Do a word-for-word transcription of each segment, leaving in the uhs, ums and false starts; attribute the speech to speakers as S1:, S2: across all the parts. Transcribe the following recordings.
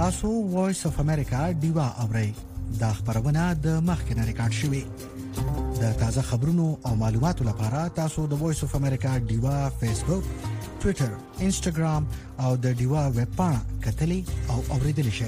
S1: تاسو وایس اف امریکا دیوا اورئ دا خبرونه د مخکنه ریکارډ شوې د تازه خبرونو او معلوماتو لپاره تاسو د وایس اف امریکا دیوا فیسبوک ټوئیټر انسټاګرام او د دیوا ویب پاڼه کتلی او اوریدل شئ.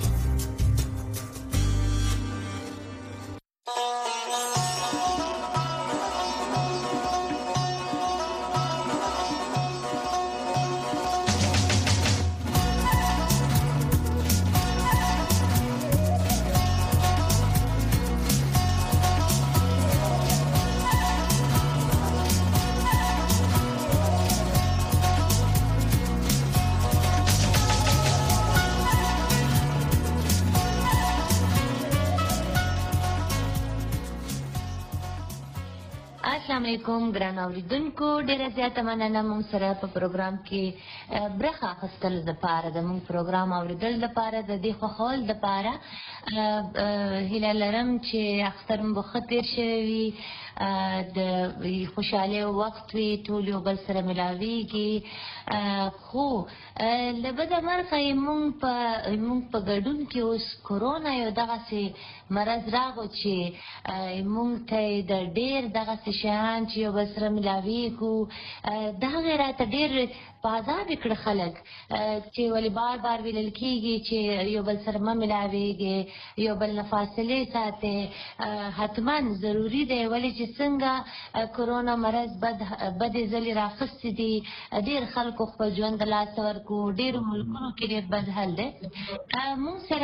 S2: السلام علیکم ګران اوریدونکو، ډیره زیاته مننه مونږ سره په پروګرام کې برخه اخیستل لپاره د مونږ پروګرام اوریدل لپاره د دې خوښول لپاره هیله لرم چې اختر مو ښه تیر شوی وي، د خوشحالۍ وخت وي، ټول یو بل سره ملاویږي. خو له بده مرغه مونږ په مونږ په ګډون کې اوس کورونا یو دغسې مرض راغو چې مونږ ته د ډېر دغسې شیان چې یو بل سره ملاویږو د هغې راته ډېر په عذاب یې کړه خلک چې ولې بار بار ویلل کېږي چې یو بل سره مه ملاویږئ، یو بل نه فاصلې ساتئ، حتما ضروري دی. ولې چې څنګه کورونا مرض بد بدې ځلې راخیستې دي، ډېر خلکو خپل ژوند د لاسه ورکړو، ډېرو ملکونو کې ډېر بد حل دی. مونږ سره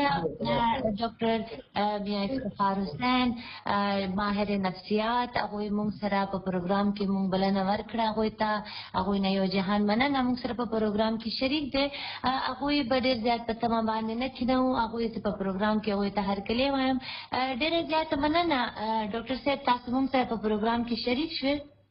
S2: ډاکټر میا افتخار حسین ماهر نفسیات، هغوی مونږ سره په پروګرام کې مونږ بلنه ورکړه، هغوی ته هغوی نه یو جهان مننه مونږ سره په پروګرام کې شریک دی. هغوی به ډېر زیات په تمه باندې نه کېنو، هغوی ته په پروګرام کې هغوی ته هرکلی وایم. ډېره زیاته مننه ډاکټر صاحب، تاسو مونږ سره په پروګرام کې شریک شوئ.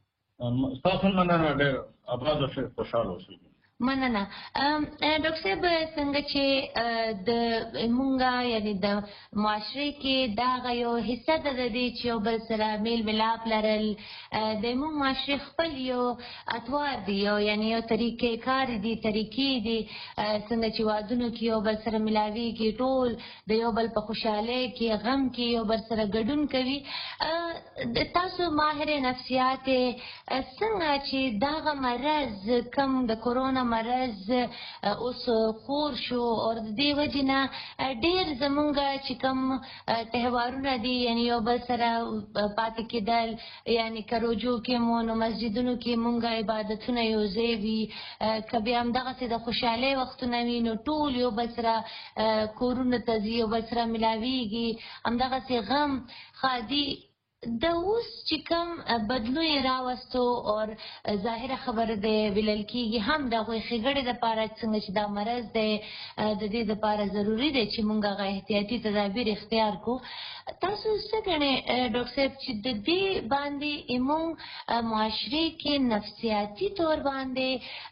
S3: تاسو مننه، ډېر آباد اوسئ، خوشحاله اوسئ.
S2: مننه. ډاکټر صاحب، څنګه چې د مونږه یعنې د معاشرې کې دغه یو حصه ده د دې چې یو بل سره میل ملاپ لرل، د مونږ معاشرې خپل یو اطوار دي، یو یعنې یو طریقې کار دي، طریقې دي، څنګه چې وادونو کې یو بل سره ملاویږي، ټول د یو بل په خوشحالۍ کې غم کې یو بل سره ګډون کوي. تاسو ماهر نفسیات څنګه چې دغه مرض کم د کورونا مرض اوس خور شو او د دې وجې نه ډېر زمونږ چې کوم تهوارونه دي، یعنې یو بل سره پاتې کېدل، یعنې که روجو کې مو نو مسجدونو کې مونږ عبادتونه یو ځای وي، که بیا همدغسې د خوشحالۍ وختونه وي نو ټول یو بل سره کورونو ته ځي، یو بل سره ملاویږي، همدغسې غم ښادي. د اوس چې کوم بدلون یې راوستو او ظاهره خبره دی ویلل کېږي هم د هغوی ښېګړې دپاره څنګه چې دا مرض دی د دې دپاره ضروري دی چې موږ هغه احتیاطي تدابیر اختیار کړو. تاسو څه ګڼئ ډاکټر صاحب چې د دې باندې موږ معاشرې کې نفسیاتي طور باندې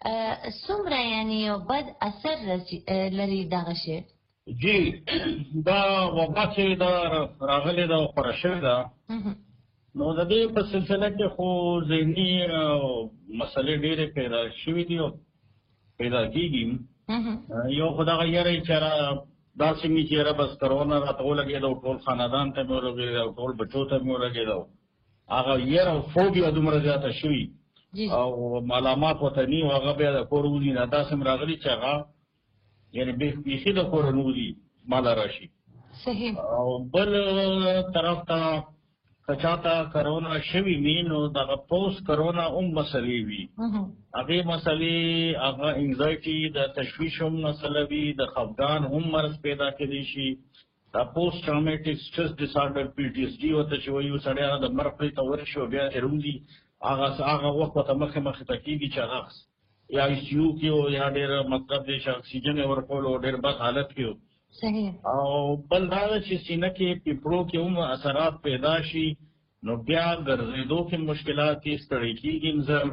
S2: څومره یعنې یو بد اثر لري دغه شی؟
S3: جی، دا وبا چې دا راغلې ده او خپره شوې ده، نو د دې په سلسله کې خو ذهني مسلې ډېرې پیدا شوې دي او پیدا کېږي. یو خو دغه یری چې داسې مې چې یاره بس کرونا راته ولګېده او ټول خاندان ته مې ولګېده او ټول بچو ته مې ولګېده، هغه یره او فوبیا دومره زیاته شوي او معلومات ورته ني او هغه بیا د کور وځي نه، داسې م راغلي چې هغه یعنې بیخي د کوره نوځي ماله راشي.
S2: صحیح.
S3: او بل طرف ته که چاته کرونا شوي وي نو دغه پوسټ کرونا هم مسلې وي، هغې مسلې هغه انزایټي د تشویش هم مسله وي، د خفګان هم مرض پیدا کېدی شي، دا پوسټ ټرامیټک سټرس ډسارډر پی ټي اس ډي ورته چې وایي سړی هغه د مرګ پرې ته ورشي او بیا یې روځي، هغه هغه وخت ورته مخې مخې ته کېږي چې هغه یا آی سی یو کې او یا ډېر مطلب دی چې اکسیجن یې ورکول او ډېر بد حالت کې و.
S2: صحیح.
S3: او بل دا ده چې سینه کې پیپړو کې هم اثرات پیدا شي، نو بیا ګرځېدو کې مشکلات دي، ستړی کېږي انسان،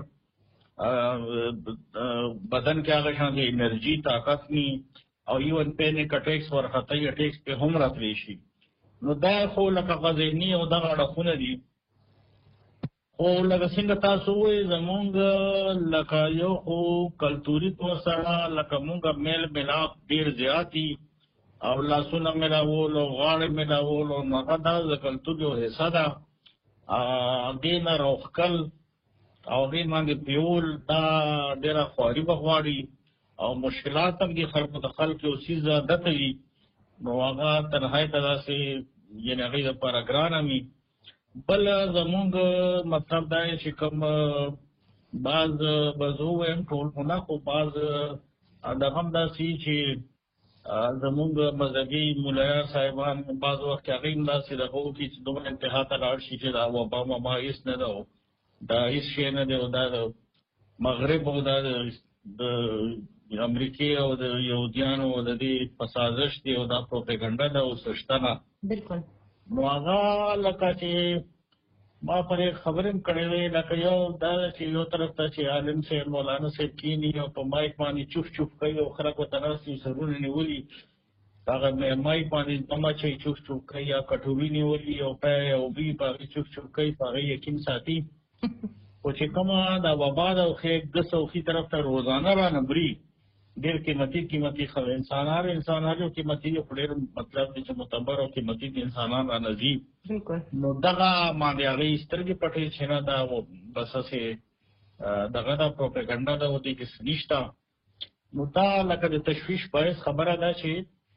S3: بدن کې هغه شان د انرژي طاقت ني، او ایون پینک اټیکس ورخطی اټیکس پې هم راتلی شي. نو دا خو لکه غذیني او دغه اړخونه دي. خو لکه څنګه تاسو ووایئ زمونږ لکه یو خو کلتوري طور سره لکه مونږ میل ملاپ ډېر زیات دي، او لاسونه مې راول او غاړې مې راول او هغه دا د کلتور یو حصه ده. دې نه روښکل او دې باندې پیول دا ډېره خواري به غواړي او مشکلات هم دي خلکو د خلکو یو څیز عادت وي نو هغه تنهایي ته داسې یعنې هغې دپاره ګرانه وي. بل زمونږ مطلب دا چې کوم بعض به زه ووایم ټول خو نه خو بعض دغه هم داسې چې زمونږ مذهبي ملایان صاحبان بعض وخت کې هغوی هم داسې دغه وکړي چې دومره انتها ته لاړ شي چې دا وبا مما هېڅ نه ده او دا هېڅ شی نه دی او دا د مغرب او دا د امریکې او د یهودیانو د دې په سازش دی او دا پروپیګنډه ده او څه شته نه.
S2: بلکل.
S3: نو هغه لکه چې ما پرې خبرې هم کړې وې لکه یو دا ده چې یو طرف ته چې عالم صاحب مولانا صاحب کښېني او په مایک باندې چوف چوف کوي او خلک ورته ناست وي سرونه نیولي هغه مایک باندې دم اچوي چوف چوف کوي یا کټوري نیولي او پی او بي په هغې چوف چوف کوي په هغې یقین ساتي. خو چې کومه دا وبا ده او ښې ګس او ښي طرف ته روزانه رانه بري ډېر قیمتي قیمتي انسانان انسانان یو قیمتي یو خو ډېر مطلب دی چې معتبر او قیمتي انسانان رانه ځي. نو دغه باندې هغې سترګې پټې چې نه دا بس هسې دغه دا پروپیګنډه ده او دې کې څه نشته. نو دا لکه د تشویش باعث خبره ده چې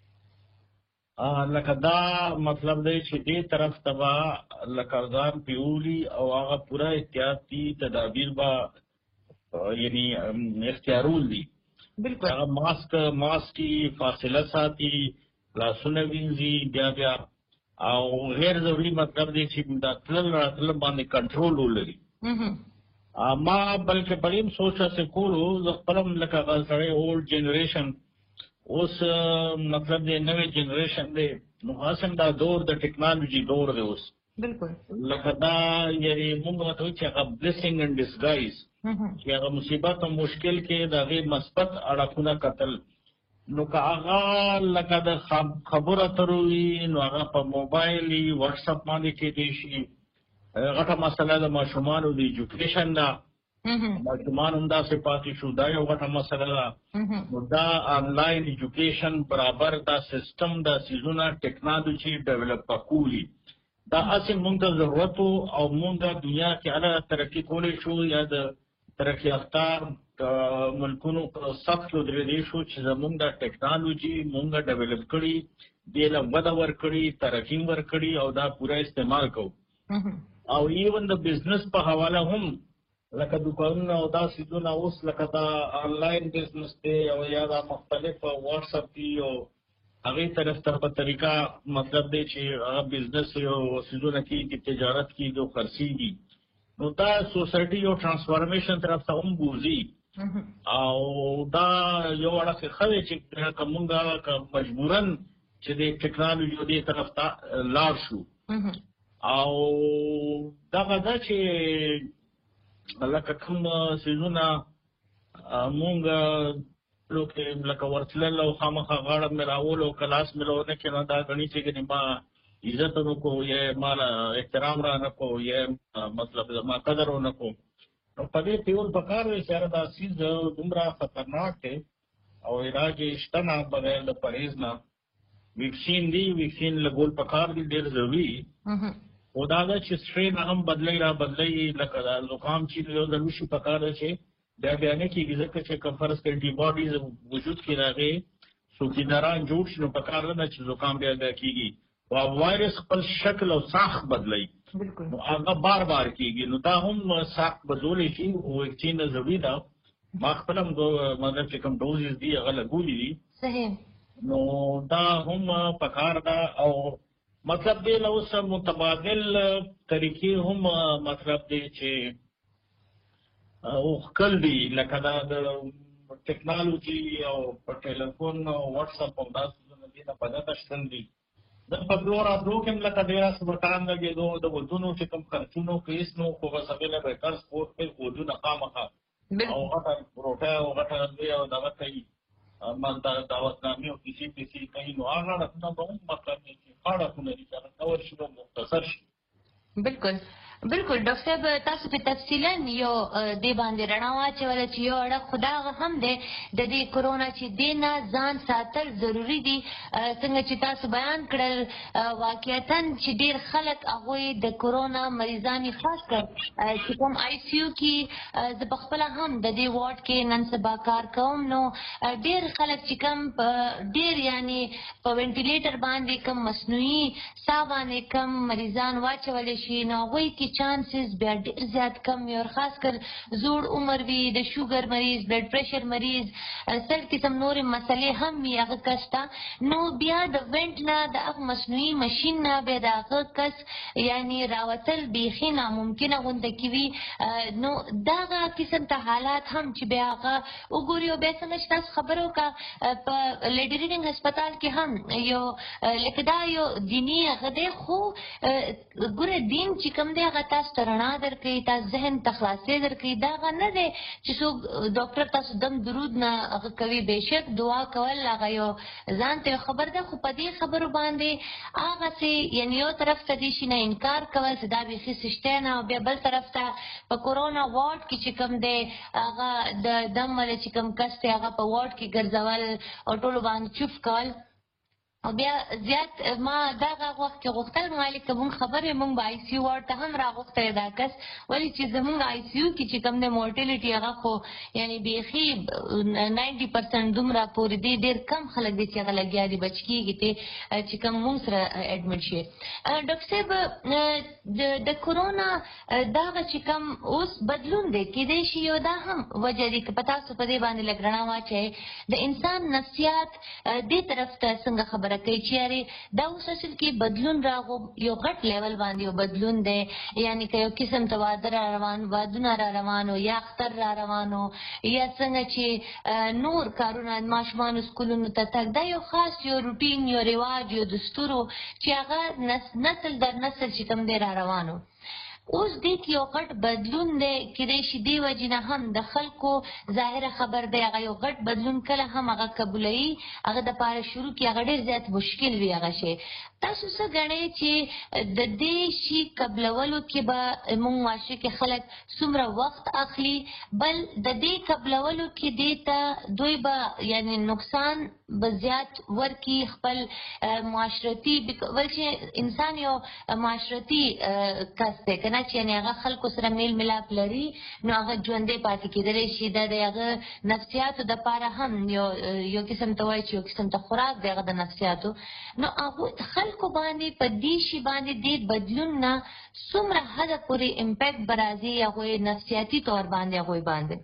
S3: لکه دا مطلب دی چې دې طرف ته به لکه ځان پیولي او هغه پوره احتیاطي تدابیر به یعنی اختیارول دي.
S2: بالکل.
S3: هغه ماسک ماسکي فاصله ساتي لاسونه وینځي بیا بیا او غیر ضروري مطلب دی چې دا تلل راتلل باندې کنټرول ولري. ما بلکې په دې سوچ هسې کولو زه خپل هم لکه هغه سړی اولډ جنریشن اوس مطلب دی نوی جنریشن دی نو هسې دا دور د ټیکنالوژي دور دی اوس.
S2: بالکل.
S3: لکه دا یعنې مونږ ورته وایو چې هغه بلیسنګ اینډ ډسګایز چې هغه مصیبت او مشکل کې د هغې مثبت اړخونه کتل. نو که هغه لکه د خبرو اترو وي نو هغه په موبایل وي واټساپ باندې کېدی شي. غټه مسله د ماشومانو د ایجوکیشن ده ماشومان هم داسې پاتې شو دا یو غټه مسله ده. نو دا آنلاین ایجوکیشن برابر دا سیسټم دا څیزونه ټیکنالوژي ډیولپ کولی دا هسې مونږ ته ضرورت او مونږ دنیا کې هله ترقي کولی شو یا د ترقي یافته ملکونو په سطح کې ودرېدی شو چې زمونږ دا ټیکنالوژي مونږ ډیولپ کړي دې له وده ورکړي ترقي ورکړي او دا پوره استعمال کوو. او ایون د بزنس په حواله هم لکه دوکانونه او دا څیزونه اوس لکه دا آنلاین بزنس دی او یا دا مختلف واټساپ دي او هغې طرف ته په طریقه مطلب دی چې هغه بزنس او څیزونه کېږي تجارت کېږي او خرڅېږي. نو دا سوسایټي یو ټرانسفارمیشن طرف ته هم بوځي او دا یو اړخ ښه دی چې که مونږ مجبورا چې د ټیکنالوژي دې طرف ته لاړ شو. او دغه ده چې لکه کوم څیزونه مونږ لکه لکه ورتلل او خامخا غاړه مې راول او کلاس مې راونه کړي نو دا ګڼي چې ګنې ما عزت ونه کړو یا ما احترام را نه کړو یا مطلب ما قدر ونه کړو. نو په دې پیول پکار دی چې یاره دا څیز دومره خطرناک دی او علاج یې شته نه بغیر د پرهیز نه. ویکسین دی ویکسین لګول پکار دی ډېر ضروري. خو دا ده چې سټرین هم بدلی را بدلی لکه دا زکام چې یو ځل وشي پکار دی چې بیا بیا نه کېږي ځکه چې که فرض کړه انټي باډیز وجود کې راغې څوکیداران جوړ شي نو پکار نه ده چې زکام بیا بیا کېږي او وایرس خپل شکل او ساخت بدلی نو هغه بار بار کېږي. نو دا هم ساخت بدولی شي او ویکسین ضروري ده. ما خپل هم مطلب چې کوم ډوزز دي هغه لګولي دي.
S2: صحیح.
S3: نو دا هم پکار ده او مطلب دی له اوس متبادل طریقې هم مطلب دی چې اوښکل دي لکه دا د ټیکنالوژي او په ټیلیفون او واټساپ او دا څیزونه دي نه په ډېره شتون دي. د په دو راتلو کې هم لکه ډېره سبقان لګېدو د ودونو چې کوم خرچونو کې هېڅ نه خو بس هغې له بهتر سپورټ کوي ودونه خامخا او غټه روټۍ او غټه دوی او دغه کوي دعوتنامې او کیسې پیسې کوي نو هغه اړخونه به هم مطلب دی چې ښه اړخونه دي چې هغه کور شي نو مختصر شي.
S2: بالکل بالکل ډاکټر ډاکټر صاحب تاسو په تفصیلا یو دې باندې رڼا واچوله چې یو اړه خو دغه هم دی د دې کرونا چې دې نه ځان ساتل ضروري دي. څنګه چې تاسو بیان کړل واقعیتا چې ډېر خلک هغوی د کرونا مریضان خاص کر چې کوم آی سی یو کې زه پخپله هم د دې واټ کې نن سبا کار کوم نو ډېر خلک چې کوم په ډېر یعنی په وینټیلیټر باندې کوم مصنوعي ساه باندې کم مریضان واچولی شي نو هغوی کې چانسز بیا ډېر زیات کم وي او خاص کر زوړ عمر وي د شوګر مریض بلډ پریشر مریض سل قسم نورې مسلې هم وي هغه کس ته نو بیا د وینټ نه د هغه مصنوعي مشین نه بیا د هغه کس یعنی راوتل بیخي ناممکنه غونده کې وي نو دغه قسم ته حالات هم چې بیا هغه وګوري او بیا څنګه چې تاسو خبره وکړه په لیډي ریډینګ هسپتال کې هم یو لکه دا یو دیني هغه دی خو ګوره دین چې کوم دی هغه تاسو ته رڼا درکوي تاسو ذهن ته خلاصې درکوي دا هغه نه دی چې څوک ډاکټر تاسو دم درود نه هغه کوي بېشک دعا کول هغه یو ځان ته خبر ده خو په دې خبرو باندې هغسې یعنې یو طرف ته دې شي نه انکار کول چې دا بیخي سشتی نه او بیا بل طرف ته په کورونا واډ کې چې کوم دی هغه د دم والا چې کوم کس دی هغه په واډ کې ګرځول او ټولو باندې چوف کول او بیا زیات ما دغه وخت کې غوښتل مالک که مونږ خبرې مونږ به آی سی یو واډ ته هم راغوښتی دا کس ولې چې زمونږ آی سی یو کې چې کوم دی مورټیلیټي هغه خو یعنې بیخي ناینټي پرسنټ دومره پورې دی ډېر کم خلک دی چې هغه لګیا دي بچ کېږي دی چې کوم مونږ سره اډمټ شي. ډاکټر صاحب د کرونا دغه چې کوم اوس بدلون دی کېدی شي یو دا هم وجه دی که په تاسو په دې باندې لږ رڼا واچوئ د انسان نفسیات دې طرف ته څنګه خبره کوي چې یارې دا اوس اصل کې بدلون راغو یو غټ لیول باندې یو بدلون دی یعنې که یو قسم ته واده را روان وادونه را روانو یا اختر را روانو یا څنګه چې نور کارونه ماشومانو سکولونو ته تګ دا یو خاص یو روټین یو رواج یو دستورو چې هغه نسل در نسل چې کوم دی را روانو اوس دې کې یو غټ بدلون دی کېدی شي دې وجې نه هم د خلکو ظاهره خبر دی هغه یو غټ بدلون کله هم هغه قبولوي هغه دپاره شروع کړي هغه ډېر زیات مشکل وي هغه شی تاسو څه ګڼئ چې د دې شي قبلولو کې به موږ معاشره کې خلک څومره وخت اخلي بل د دې قبلولو کې دې ته دوی به یعنې نقصان به زیات ورکړي خپل معاشرتي ول چې انسان یو معاشرتي کس دی که نه چې یعنې هغه خلکو سره میل ملاپ لري نو هغه ژوندی پاتې کېدلی شي دا د هغه نفسیاتو دپاره هم یو یو قسم ته وایي چې یو قسم ته خوراک دی هغه د نفسیاتو نو هغوی خلکو باندې په دې شي باندې دې بدلون نه څومره حده پورې امپیکټ به راځي هغوی نفسیاتي طور باندې هغوی باندې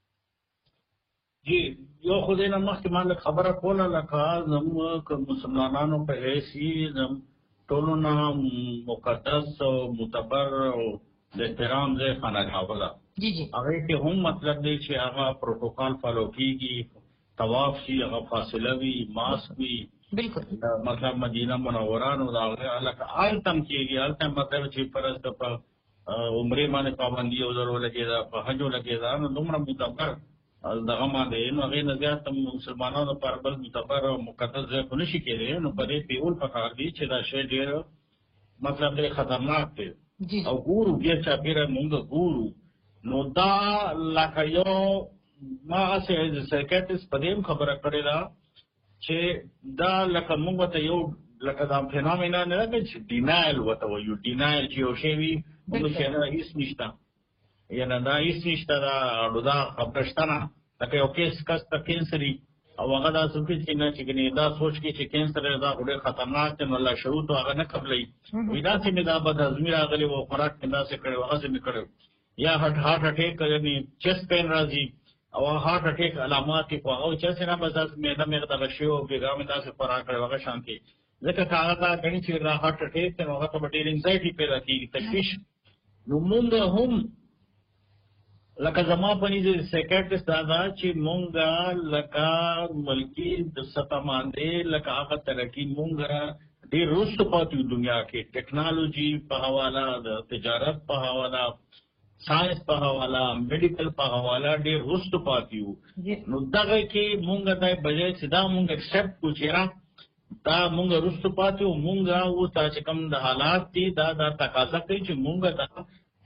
S3: جی یو خو دې نه مخکې ما لږ خبره کوله لکه زموږ مسلمانانو په حیث یې ټولو نه مقدس او معتبر او د احترام ځای خانقاه ده هغې کې هم مطلب دی چې هغه پروټوکال فالو کېږي طواف شي هغه فاصله وي ماسک وي
S2: بالکل
S3: مطلب مدینه منوره نو د هغې هلته هلته هم کېږي هلته مطلب چې فرض ده په عمرې باندې پابندي او ضرور لګېده په حج لګېده نو دومره معتبر دغه باندې نو هغې نه زیات مسلمانانو لپاره بل معتبر او مقدس ځای خو نه شي کېدی نو په دې پیول پکار دي چې دا شی ډېر مطلب ډېر خطرناک دی او ګورو بیا چاپېره مونږ ګورو نو دا لکه یو ما هسې ایز سایکاټریسټ په دې هم خبره کړې ده چې دا لکه مونږ ته یو لکه دا فینامنا نه ده چې ډینایل ورته وایو ډینایل چې یو شی وي مونږ چې نه هېڅ نشته یعنې دا هېڅ نشته دا نو دا خبره شته نه لکه یو کیس کس ته کینسر وي او هغه دا څه کوي چې نه چې ګنې دا سوچ کوي چې کینسر دا خو ډېر خطرناک دی نو الله شروط هغه نه قبلوي وایي داسې مې دا بدهضمي راغلې وه خوراک مې داسې کړی و هغسې مې کړی یا هارټ اټیک یعنې چیسټ پین راځي او هارټ اټیک علامات یې خو هغه چې هسې نه بس داسې معده مې دغه شوي او بېګا مې داسې خوراک کړی هغه شانتې ځکه که هغه دا ګڼي چې دا هارټ اټیک دی نو هغه ته به ډېر انزایټي پیدا کېږي تشویش نو مونږ هم لکه زما په نیز سیکرټریسټ دا ده چې مونږه لکه ملکي د سطح باندې لکه هغه ترقي مونږه ډېر وروسته پاتې یو دنیا کې ټیکنالوجي په حواله د تجارت په حواله ساینس په حواله میډیکل په حواله ډېر وروسته پاتې یو نو دغه کې مونږه دا بجای چې دا مونږ اکسپټ کړو چې دا مونږ وروسته پاتې یو مونږه اوس دا چې کوم د حالات دي دا دا تقاضا کوي چې مونږه دا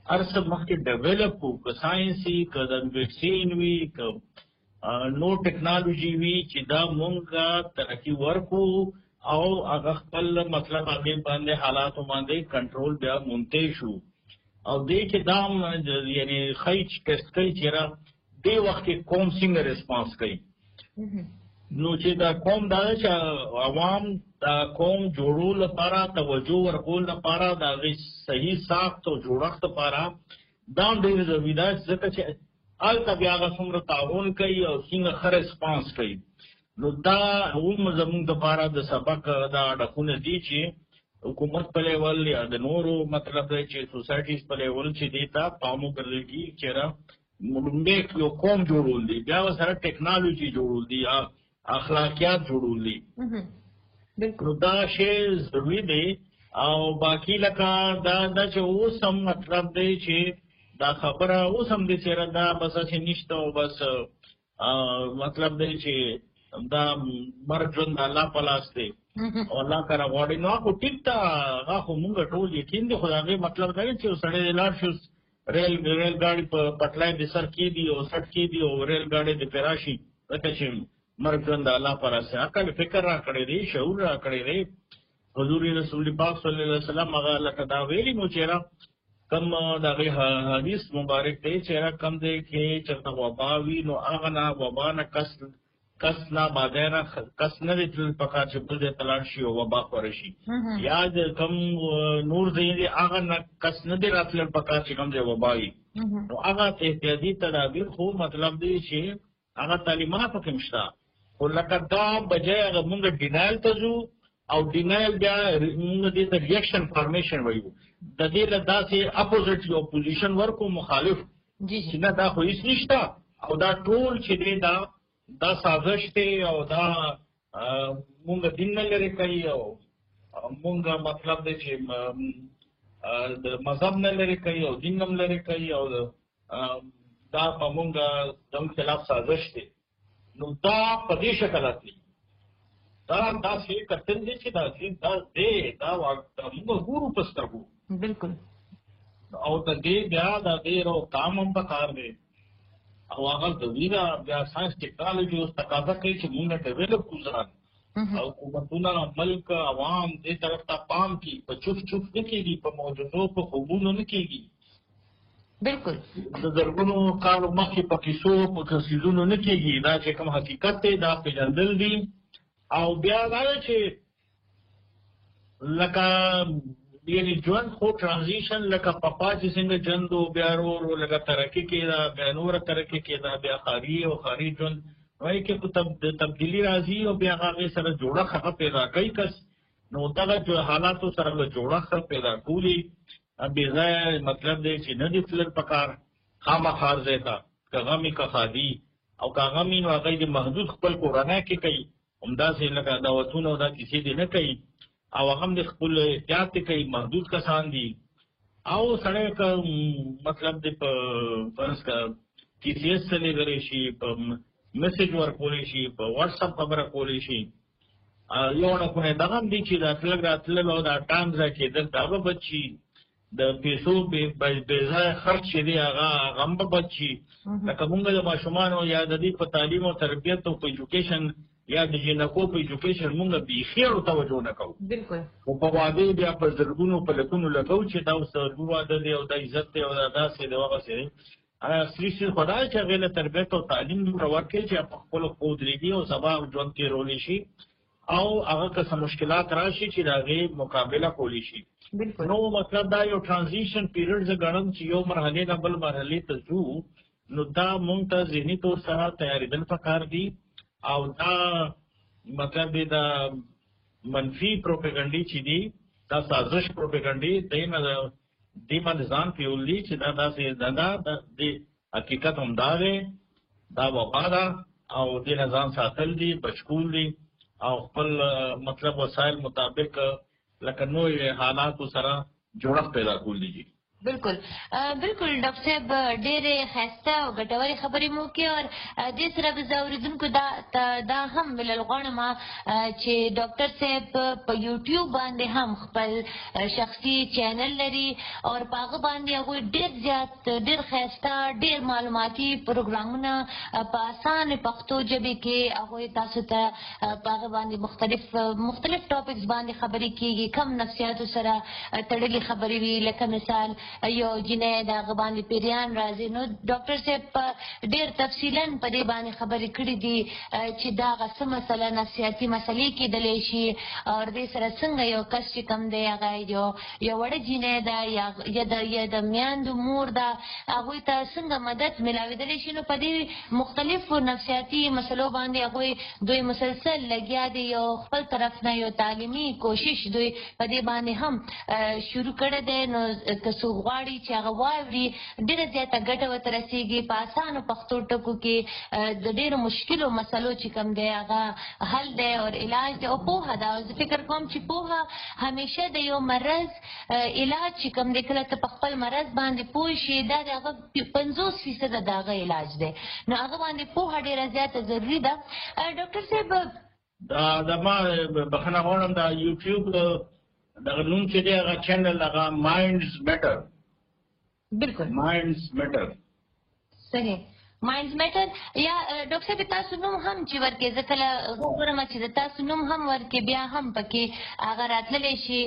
S3: هر څه مخکې ډیولپ کو که ساینسي که د ویکسین وي که نو ټیکنالوژي وي چې دا مونږه ترقي ورکو او هغه خپل مطلب هغې باندې حالاتو باندې کنټرول بیا مونتی شو او دې کې دا یعنې ښایي چې ټیسټ کوي چې را دې وخت کې قوم څنګه ریسپانس کوي نو چې دا قوم دا چې عوام دا قوم جوړولو لپاره توجه ورکول لپاره د هغې صحیح ساخت او جوړښت لپاره دا هم ډېر ضروري ده ځکه چې هلته بیا هغه څومره تعاون کوي او څنګه ښه ریسپانس کوي نو دا هم زموږ دپاره د سبق دا اړخونه دي چې حکومت په لیول یا د نورو مطلب دی چې سوسایټیز په لیول چې دې ته پام وکړل کېږي چې لومړی یو قوم جوړول دي بیا سره ټیکنالوژي جوړول دي یا اخلاقیات جوړول دي نو دا شی ضروري دی او باقي لکه دا دا چې اوس هم مطلب دی چې دا خبره اوس هم دی چې دا بس هسې نشته او بس مطلب دی چې دا مرګ ژوند د الله په لاس دی او الله کره غواړي نو خو ټیک ته هغه خو مونږ ټول یقین دی خو د هغې مطلب دا دی چې یو سړی دی لاړ شو ریل ریل ګاډي په پټلۍ د سر کېږدي او سټ کېږدي او ریل ګاډي د پرې راشي ځکه چې مرګ ژوند د الله په لاس دی عقل فکر را کړی دی شعور را کړی دی حضور رسول پاک صلی الله علیه وسلم هغه لکه دا ویلي نو چې کم د هغې حدیث مبارک دی چې کم دی کې چېرته وبا وي نو هغه نه وبا نه کس کس نه بادیانه کس نه دی تلل پکار چې بل ځای ته لاړ شي او وبا خوره شي یا د کم نور ځای دی هغه نه کس نه دی راتلل پکار چې کوم ځای وبا وي نو هغه احتیاطي تدابیر خو مطلب دی چې هغه تعلیمات پکې شته خو لکه دا بجای هغه مونږ ډینایل ته ځو او ډینایل بیا مونږ دې ته ریاکشن فارمیشن وایو د دې له داسې اپوزیټ یو پوزیشن ورکو مخالف چې نه دا خو هېڅ نشته او دا ټول چې دی دا دا سازش دی او دا مونږ دین نه لرې کوي او مونږ مطلب دی چې د مذهب نه لرې کوي او دین هم لرې کوي او دا په مونږ زموږ خلاف سازش دی نو دا په دې شکل اخلي دا داسې کتل دی چې داسې دا دی دا مونږ ګورو په سترګو
S2: بالکل
S3: او د دې بیا د دې روکتام هم پکار دی او هغه ضروري ده بیا ساینس ټیکنالوژي اوس تقاضا کوي چې مونږ ډیولپ کړو ځان او حکومتونه ملک عوام دې طرف ته پام کړي په چوپ چوپ نه کېږي په موجودو په خوبونو نه کېږي
S2: بالکل
S3: د زرګونو کالو مخکې په کیسو په قصیدونو نه کېږي دا چې کوم حقیقت دی دا پېژندل دي او بیا دا چې لکه یعنی ژوند خو ټرانزیشن لکه پپا چې څنګه ژوند و بیا ورو لکه ترقي کېده بیا نوره ترقي کېده بیا ښاري او ښاري ژوند وایي کې تبدیلي راځي او بیا هغې سره جوړښت هغه پیدا کوي کس نو دغه حالاتو سره به جوړښت پیدا کولي بې ځایه مطلب دی چې نه دي تلل پکار خامخا هر ځای ته که غم وي که ښادي او که غم وي نو هغه د محدود خپل کورنۍ کې کوي همداسې لکه دعوتونه او دا کیسې دې نه کوي او هغه هم د خپل احتیاط دی کوي محدود کسان دي او سړی که مطلب دی په فرض که کیسې سلی کړی شي په میسج ورکولی شي په واټساپ خبره کولی شي یو اړخونه دغه هم دي چې دا تلل راتلل او دا ټایم ضایع کېدل دا به بچ شي د پیسو بې ځایه خرچ چې دی هغه هغه هم به بچ شي لکه مونږ د ماشومانو یا د دې په تعلیم او تربیت او په ایجوکیشن یا د جنکو په ایجوکیشن مونږ بیخي ورو توجه نه کوو
S2: بالکل
S3: خو په واده بیا په زرګونو په لکونو لګوو چې دا اوس د واده دی او دا عزت دی او دا داسې دی هغسې دی اصلي څیز خو دا چې هغې له تربیت او تعلیم دومره ورکړي چې په خپلو پښو ودرېږي او سبا ژوند تېرولی شي او هغه که څه مشکلات راشي چې د هغې مقابله کولی شي نو مطلب دا یو ټرانزیشن پیریډ زه ګڼم چې یو مرحلې نه بل مرحلې ته ځو نو دا مونږ ته ذهني طور سره تیارېدل پکار دي او دا مطلب دی دا منفي پروپیګنډي چې دي دا سازش پروپیګنډي دی نه دې باندې ځان پیول دي چې دا داسې دا د حقیقت همدا دی دا وبا ده او دې نه ځان ساتل دي بچکول دي او خپل مطلب وسایل مطابق لکه نوې حالاتو سره جوړښت پیدا کول دي
S2: بالکل بالکل ډاکټر صاحب ډېرې ښایسته او ګټورې خبرې مو وکړې او دې سره به زه اورېدونکو دا دا هم ویلل غواړم چې ډاکټر صاحب په یوټیوب باندې هم خپل شخصي چینل لري او په هغه باندې هغوی ډېر زیات ډېر ښایسته ډېر معلوماتي پروګرامونه په اسانه پښتو ژبې کې هغوی تاسو ته په هغه باندې مختلف مختلف ټاپکس باندې خبرې کېږي کم نفسیاتو سره تړلې خبرې وي لکه مثال یو جنې د هغه باندې پیریان راځي نو ډاکټر صاحب ډېر تفصیلا په دې باندې خبرې کړې دي چې دا هغه څه مسله نفسیاتي مسلې کېدلی شي او دې سره څنګه یو کس چې کوم دی هغه یو یو وړه جنې ده یا د یا د میندو مور ده هغوی ته څنګه مدد میلاوېدلی شي نو په دې مختلفو نفسیاتي مسلو باندې هغوی دوی مسلسل لګیا دي یو خپل طرف نه یو تعلیمي کوشش دوی په دې باندې هم شروع کړی دی نو که څوک غواړي چې هغه واوري ډېره زیاته ګټه ورته رسېږي په اسانو پښتو ټکو کې د ډېرو مشکلو مسلو چې کوم دی هغه حل دی او علاج دی او پوهه ده زه فکر کوم چې پوهه همیشه د یو مرض علاج چې کوم دی کله ته په خپل مرض باندې پوه شي دا د هغه پنځوس فیصده د هغه علاج دی نو هغه باندې پوهه ډېره زیاته ضروري ده ډاکټر صاحب
S3: دا زما بخښنه غواړم دا یوټیوب دغه نوم چې دی هغه چینل هغه مایندز میټر
S2: بالکل
S3: مایندز میټر
S2: صحیح مایندز میټر یا ډاکټر صاحب تاسو نوم هم چې ورکې زه کله وګورم چې د تاسو نوم هم ورکې بیا هم پکې هغه راتللی شي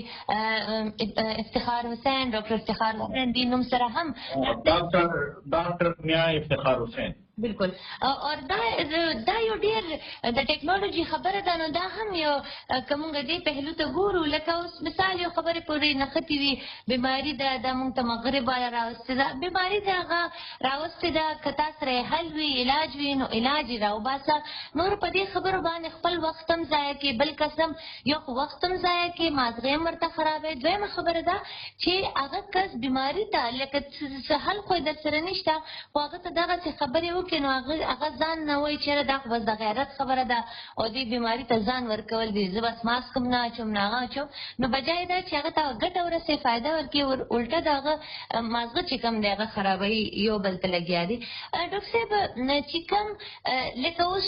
S2: افتخار حسین ډاکټر افتخار حسین دې نوم سره هم
S3: ډاکټر ډاکټر میا افتخار حسین
S2: بالکل او دا دا یو ډېر د ټیکنالوژي خبره ده نو دا هم یو که موږ دې پهلو ته ګورو لکه اوس مثال یو خبرې پورې نښتې وي بیماري ده دا موږ ته مغرب والا راوستې ده بیماري د هغه راوستې ده که تا سره حل وي علاج وي نو علاج یې راوباسه نور په دې خبرو باندې خپل وخت هم ضایع کړي بل قسم یو خو وخت هم ضایع کړي مازغې هم ورته خرابوي دویمه خبره ده چې هغه کس بیماري ته لکه څه حل خو یې در سره نشته خو هغه ته دغسې خبرې کې نو هغه ځان نه وایي چېرې دا خو بس د غیرت خبره ده او دې بیماري ته ځان ورکول دي زه بس ماسک هم نه اچوم نه هغه اچوم نو بجای دا چې هغه ته ګټه ورسوي فایده ورکړي الټه د هغه مازغه چې کوم دی هغه خرابوي یو بل ته لګیا دي ډاکټر صاحب چې کوم لکه اوس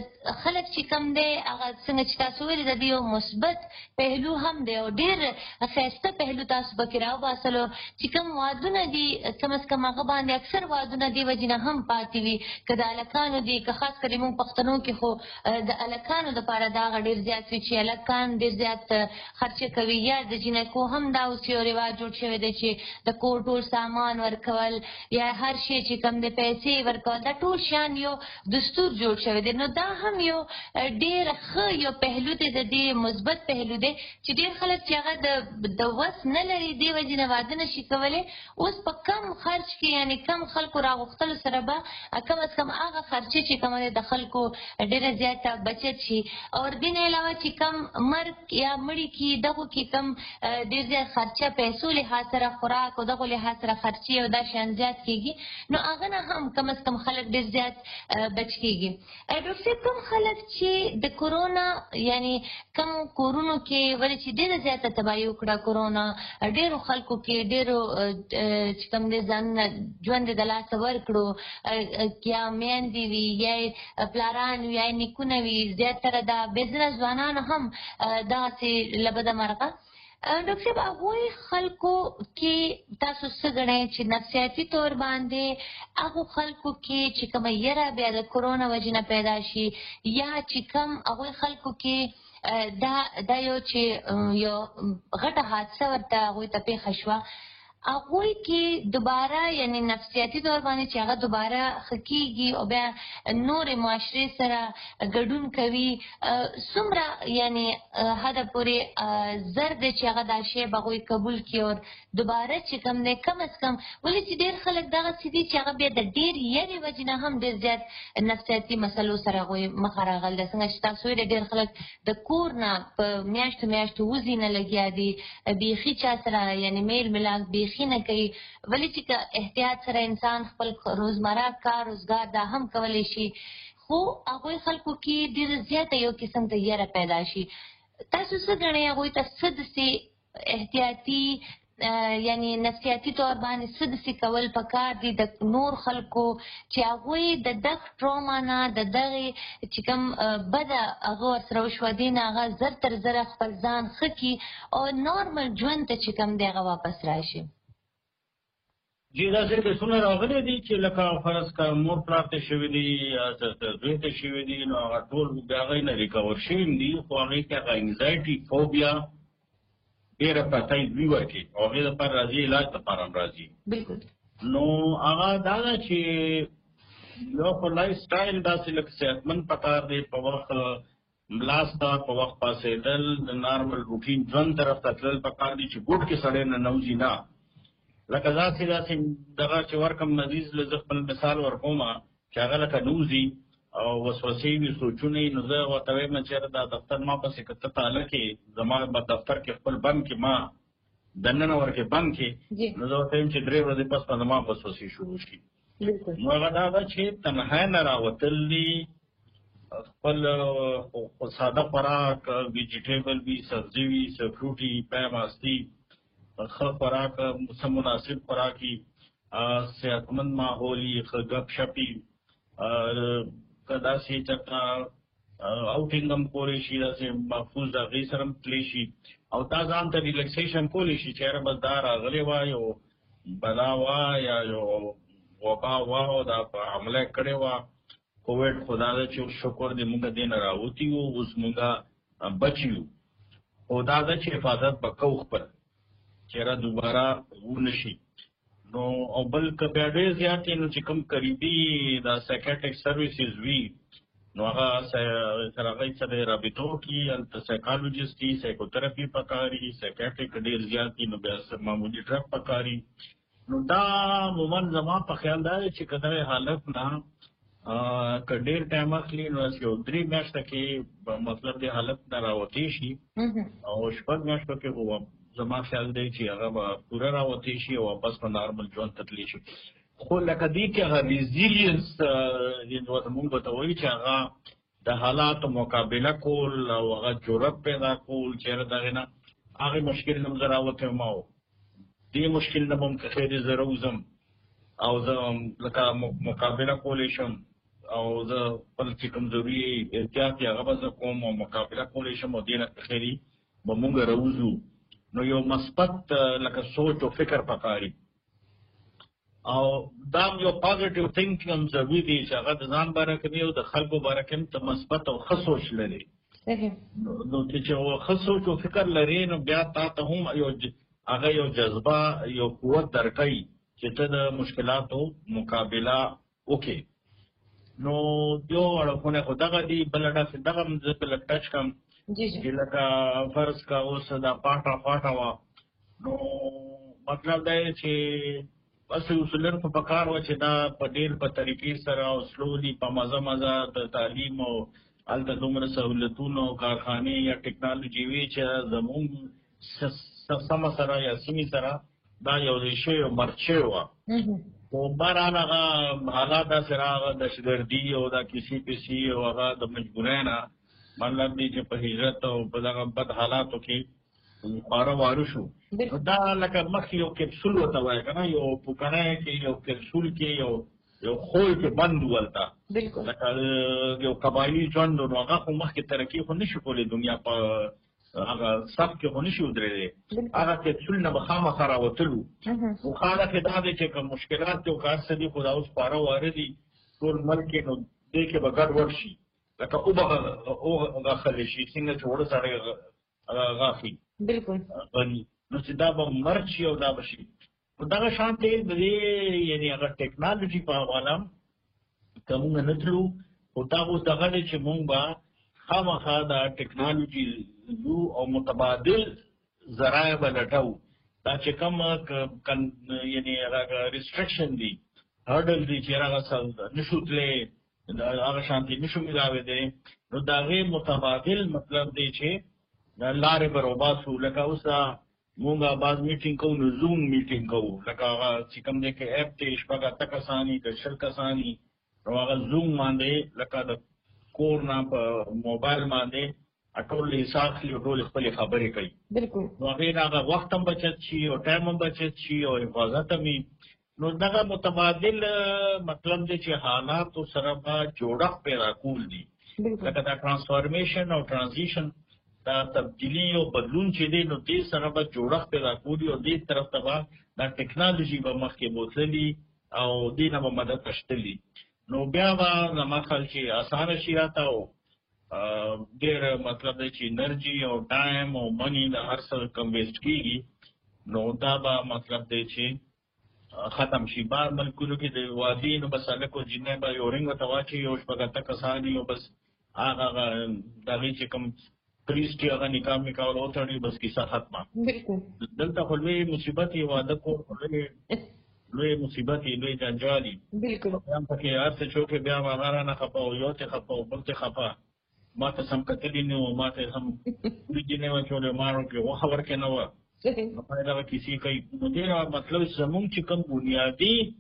S2: خلک چې کوم دی هغه څنګه چې تاسو ویلي د دې یو مثبت پهلو هم دی او ډېر ښایسته پهلو تاسو پکې راوباسلو چې کوم وادونه دي کم از کم هغه باندې اکثر وادونه دې وجې نه هم پاتې وي که د هلکانو دي که خاص کړې موږ پښتنو کې خو د هلکانو دپاره دا هغه ډېر زیات وي چې هلکان ډېر زیات خرچه کوي یا د جینکو هم دا اوس یو رواج جوړ شوی دی چې د کور ټول سامان ورکول یا هر شی چې کوم د پیسې ورکول دا ټول شیان یو دستور جوړ شوی دی نو دا هم یو ډېر ښه یو پهلو دی د دې مثبت پهلو دی چې ډېر خلک چې هغه د وس نه لري دې وجې نه واده نه شي کولی اوس په کم خرچ کې یعنې کم خلکو راغوښتلو سره به کم از کم هغه خرچې چې کومه د خلکو ډېره زیاته بچت شي او دې نه علاوه چې کم مرګ یا مړي کې دغو کې کم ډېر زیات خرچه پیسو لحاظ سره خوراک او دغو لحاظ سره خرچې او دا شیان زیات کېږي نو هغه نه هم کم از کم خلک ډېر زیات بچ کېږي ډاکټر صاحب کوم خلک چې د کورونا یعنې کم کورونو کې ولې چې ډېره زیاته تباهي وکړه کورونا ډېرو خلکو کې ډېرو چې کوم دی ځانونه ژوند یې د لاسه ورکړو یا میندې وي یا پلاران وي یا نیکونه وي زیاتره دا بېزره ځوانانو هم دغسې له بده مرغه ډاکټر صاحب هغوی خلکو کې تاسو څه ګڼئ چې نفسیاتي طور باندې هغو خلکو کې چې کومه یره بیا د کورونا وجې نه پیدا شي یا چې کوم هغوی خلکو کې دا دا یو چې یو غټه حادثه ورته هغوی ته پېښه شوه هغوی کې دوباره یعنې نفسیاتي طور باندې چې هغه دوباره ښه کېږي او بیا نورې معاشرې سره ګډون کوي څومره یعنې حده پورې زر دی چې هغه دا شی به هغوی قبول کړي او دوباره چې کوم دی کم از کم ولې چې ډېر خلک دغسې دي چې هغه بیا د ډېر یرې وجې نه هم ډېر زیات نفسیاتي مسلو سره هغوی مخه راغلی څنګه چې تاسو ویلې ډېر خلک د کور نه په میاشتو میاشتو وځي نه لګیا دي بیخي چا سره یعنې میل ملاق بیخي نه کوي ولې چې که احتیاط سره انسان خپل روزمره کار روزګار دا هم کولی شي خو هغوی خلکو کې ډېره زیاته یو قسم ته یره پیدا شي تاسو څه ګڼئ هغوی ته څه داسې احتیاطي یعنی نفسیاتي تور باندې څه داسې کول پکار دي د نور خلکو چې هغوی د دغه ټراما نه د دغې چې کوم بده هغه ورسره وشوه دې نه هغه زر تر زره خپل ځان ښه کړي او نارمل ژوند ته چې کوم دی هغه واپس راشي.
S3: جی داسې کیسونه راغلي دي چې لکه فرض کا مور پلار ته شوي دي یا زوی ته شوي دي نو هغه ټول د هغې نه ریکور شوي دي خو هغې کې هغه انزایټي فوبیا ډېره پرته یې دوی ورکړي او هغې دپاره راځي علاج دپاره هم راځي.
S2: بلکل
S3: نو هغه دا ده چې یو خو لایف سټایل داسې لکه صحتمند پکار دی په وخت ملاسته په وخت پاڅېدل د نارمل روټین ژوند طرف ته تلل پکار دي چې ګوټ کې سړی نه نوځي نه لکه داسې داسې دغه چې ورکم نزیز له زه خپل مثال ورکومه چې هغه لکه نوځي او وسوسې وي سوچونه یې نو زه ورته وایم چېرې دا دفتر ما پسې که ته تاله کې زما په دفتر کې خپل بند کې ما دننه ورکې بند کې نو زه ورته وایم چې درې ورځې پس به زما وسوسې شروع شي. نو هغه دا ده چې تنها نه راوتل دي خپل ساده خوراک ویجیټیبل وي سبزي وي څه فروټي پای ماستي ښه خوراک څه مناسب خوراکي صحتمند ماحول وي ښه ګپ شپ وي که داسې چېرته اوټینګ هم کولی شي داسې محفوظ د هغې سره هم تللی شي او تا ځان ته ریلیکسیشن کولی شي چې یاره بس دا راغلی وه یو بلا وه یا یو وبا وه او دا په حمله یې کړې وه کووډ خو دا ده چې شکر دی مونږ دې نه راوتي وو اوس مونږ بچ یو خو دا ده چې حفاظت به کوو خپل چېرې دوباره ونه شي. نو او بل که بیا ډېر زیات نو چې کوم قریبي دا سایکاټریک سروسز وي نو هغه سره هغوی سره رابطو کړي هلته سایکالوجسټ دي سایکوتراپي پکاري سایکاټریک ډېر زیات دي نو بیا معمولي ډرګ پکاري. نو دا عموما زما په خیال دا دی چې که دغې حالت نه که ډېر ټایم اخلي نو یو درې میاشته کې مطلب دې حالت نه راوتی شي او شپږ میاشتو کې خو زما خیال دی چې هغه به پوره راوتی شي او واپس په نارمل ژوند ته تللی شي. خو لکه دې کې هغه ریزیلینس مونږ به ته وایي چې هغه د حالاتو مقابله کول او هغه جرأت پیدا کول چېرې دغې نه هغې مشکل نه هم زه راوتی وم او دې مشکل نه به هم که خیر زه راوځم او زه لکه مقابله کولی شم او زه خپل چې کوم ضروري احتیاط یې هغه به زه کوم او مقابله کولی شم او دې نه که خیري به مونږ راوځو. نو یو مثبت لکه سوچ او فکر پکاري او دا یو پازیټیو تھینکینګ هم ضروري دی چې هغه د ځان باره کې او د خلکو باره کې هم ته مثبت او ښه سوچ لري. نو چې ښه سوچ او فکر لري نو بیا تا ته هم یو هغه یو جذبه یو قوت درکوي چې ته د مشکلاتو مقابله وکړې. نو یو اړخونه خو دغه دي بله داسې دغه هم زه لږ ټچ کړم چې لکه فرض کا اوس دا پاټه پاټه وه نو مطلب دا یې چې بس اصولاً خو پکار وه چې دا په ډېر په طریقې سره او سلولي په مزه مزه د تعلیم او هلته دومره سهولتونو کارخانې یا ټکنالوجي وي چې زمونږ سمه سره یا سیمې سره دا یو ځای شوی او مرګ شوی وه خو بهرحال هغه حالات داسې راغله دهشتګردي او دا کیسې پیسې او هغه د مجبورۍ نه مطلب دی چې په هجرت او په دغه بد حالاتو کې خواره واره شو. دا لکه مخکې یو کپسول ورته وایي که نه یو پوکڼی کې یو کپسول کې یو یو خوی کې بند و هلته لکه یو قبایلي ژوند نو هغه خو مخکې ترقي خو نه شي کولی دنیا په هغه سب کې خو نه شي ودرېدی هغه کپسول نه به خامخا راوتلو. خو حاله کې دا دی چې که مشکلات دي او که هر څه دي خو دا اوس خواره واره دي ټول ملک کې نو دې کې به ګډوډ شي لکه اوبه غاښلی شي څنګه چې وړه سړی غاښي نو چې دا به مرګ شي او دا به شي. نو دغه شانتې د دې یعنې هغه ټکنالوجي په حواله که مونږ نه تلو خو دا اوس دغه دی چې مونږ به خامخا دا ټکنالوجي لو او متبادل ذرایع به لټوو. دا چې کوم یعنې هغه ریسټرکشن دي هرډل دي چې هغه نشو تللی هغه شانتې نشو میلاوېدی نو د هغې متبادل مطلب دی چې لارې به روباسو. لکه اوس مونږ بعض میټینګ کوو نو زوم میټینګ کوو لکه هغه چې کوم دی کې ایپ دی شپږ اته کساني که شل کساني نو هغه زوم باندې لکه د کور نه په موبایل باندې ټول حساب خلی ټول خپل خبرې کوي.
S2: بالکل.
S3: نو هغه هغه وخت هم بچت شي او ټایم هم بچت شي او حفاظت هم. نو دغه متبادل مطلب دی چې حالات سره به جوړښت پیدا کول دي. لکه دا ترانسفارمیشن او ترانزیشن دا تبدیلی او بدلون چې دی نو دې سره به جوړښت پیدا کول او دې طرف ته به دا ټکنالوژي به مخکې بوتلي او دې نه به مدد اخیستلي. نو بیا به زما خیال چې اسانه شي راته او ډېر مطلب دی چې انرژي او ټایم او منی د هر څه کم ویسټ کېږي نو دا به مطلب دی چې ختم شي. بار ملکونو کې د وادي نو بس هلکو جنۍ به یو رنګ ورته واچي یو شپږ اته کسان دي او بس هغه د هغې چې کوم پریسټ هغه نکاح میکاح ور وتړي بس کیسه ختمه. دلته خو لوی مصیبت یې واده کور لوی لوی مصیبت یې لوی جنجال یې. بیا هم پکې هر څه چوکې بیا هم هغه رانه خفه او یو ته خفه او بل ته خفه. ما ته سم کتلي نه وو، ما ته هم وړي جنۍ واچولې مارو کې غوښه ورکې نه وه. دغه کیسې کوي. نو دې مطلب زمونږ چې کوم بنیادي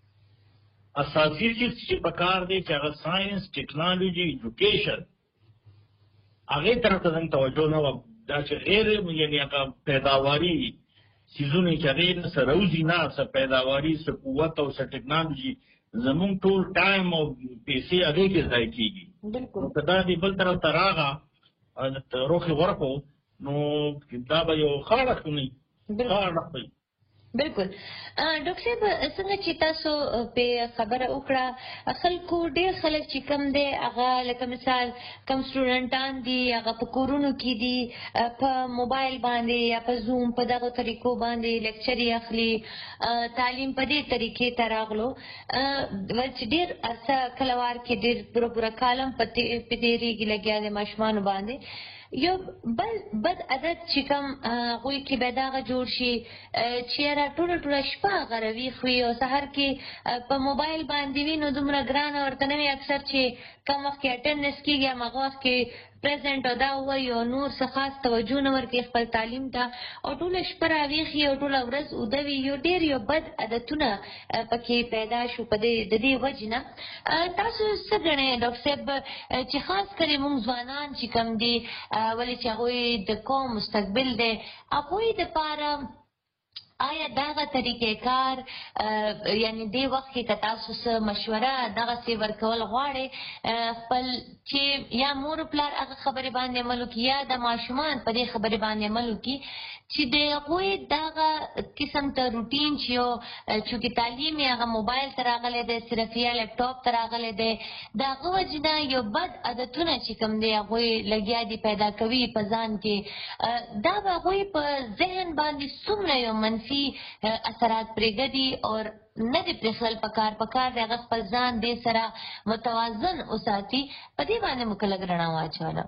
S3: اساسي چیز چې پکار دی چې هغه ساینس ټکنالوژي ایجوکیشن هغې طرف ته زموږ توجه نه وه. دا چې غیر یعنې هغه پیداواري څیزونه چې هغې نه څه روزي نه څه پیداواري څه قوت او څه ټکنالوژي زمونږ ټول ټایم او پیسې هغې کې ضایع کېږي. نو که دا دې بل طرف ته راغه روخې ورکړو نو دا به یو ښه اړخ نه وي، ښه اړخ وي.
S2: بالکل. ډاکټر صاحب څنګه چې تاسو په خبره وکړه خلکو ډېر خلک چې کم دی هغه لکه مثال کم سټوډنټان دي هغه په کورونو کې دي په موبایل باندې یا په زوم په دغو طریقو باندې لیکچر یې اخلي تعلیم په دې طریقې ته راغلو چې ډېر عرصه کله وار کې ډېر پوره پوره کالم په تېرېږي لګیا دی ماشومانو باندې. یو بل بد عادت چې کوم هغوی کې به دغه جوړ شي چې یاره ټوله ټوله شپه هغه راویښ وي او سهار کې په موبایل باندې وي نو دومره ګرانه ورته نه وي اکثر چې کم وخت کې اټنډنس کېږي هماغه وخت کې پریزنټ او دا ووایي او نور څه خاص توجه نه ورکوي خپل تعلیم ته او ټوله شپه راویښ وي او ټوله ورځ اوده وي. یو ډېر یو بد عادتونه پکې پیدا شو په دې د دې وجې نه. تاسو څه ګڼئ ډاکټر صاحب چې خاص کړې موږ ځوانان چې کوم دي ولې چې هغوی د قوم مستقبل دی هغوی دپاره آیا دغه طریقې کار یعنی دې وخت کې که تاسو څه مشوره دغسې ورکول غواړئ خپل چې یا مور پلار هغه خبرې باندې عمل وکړي یا د ماشومان په دې خبرې باندې عمل وکړي چې د هغوی دغه قسم ته روټین چې یو چونکې تعلیم یې هغه موبایل ته راغلی دی صرف یا لیپټاپ ته راغلی دی د هغه وجې نه یو بد عادتونه چې کوم دی هغوی لګیا دي پیدا کوي په ځان کې دا به هغوی په ذهن باندې څومره یو منفي اثرات پرېږدي او نه دې پرېښودل پکار پکار دی هغه خپل ځان دې سره متوازن وساتي په دې باندې مو که لږ رڼا واچوله.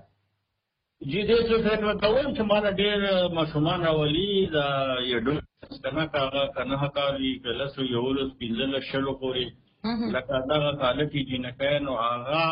S3: جی دې څه فکر کوم چې ما ډېر ماشومان راولي دا یو ډول کنه هغه کنه کالي لسو یولس پنځلس شلو پورې لکه دغه کاله کې جنکۍ نو هغه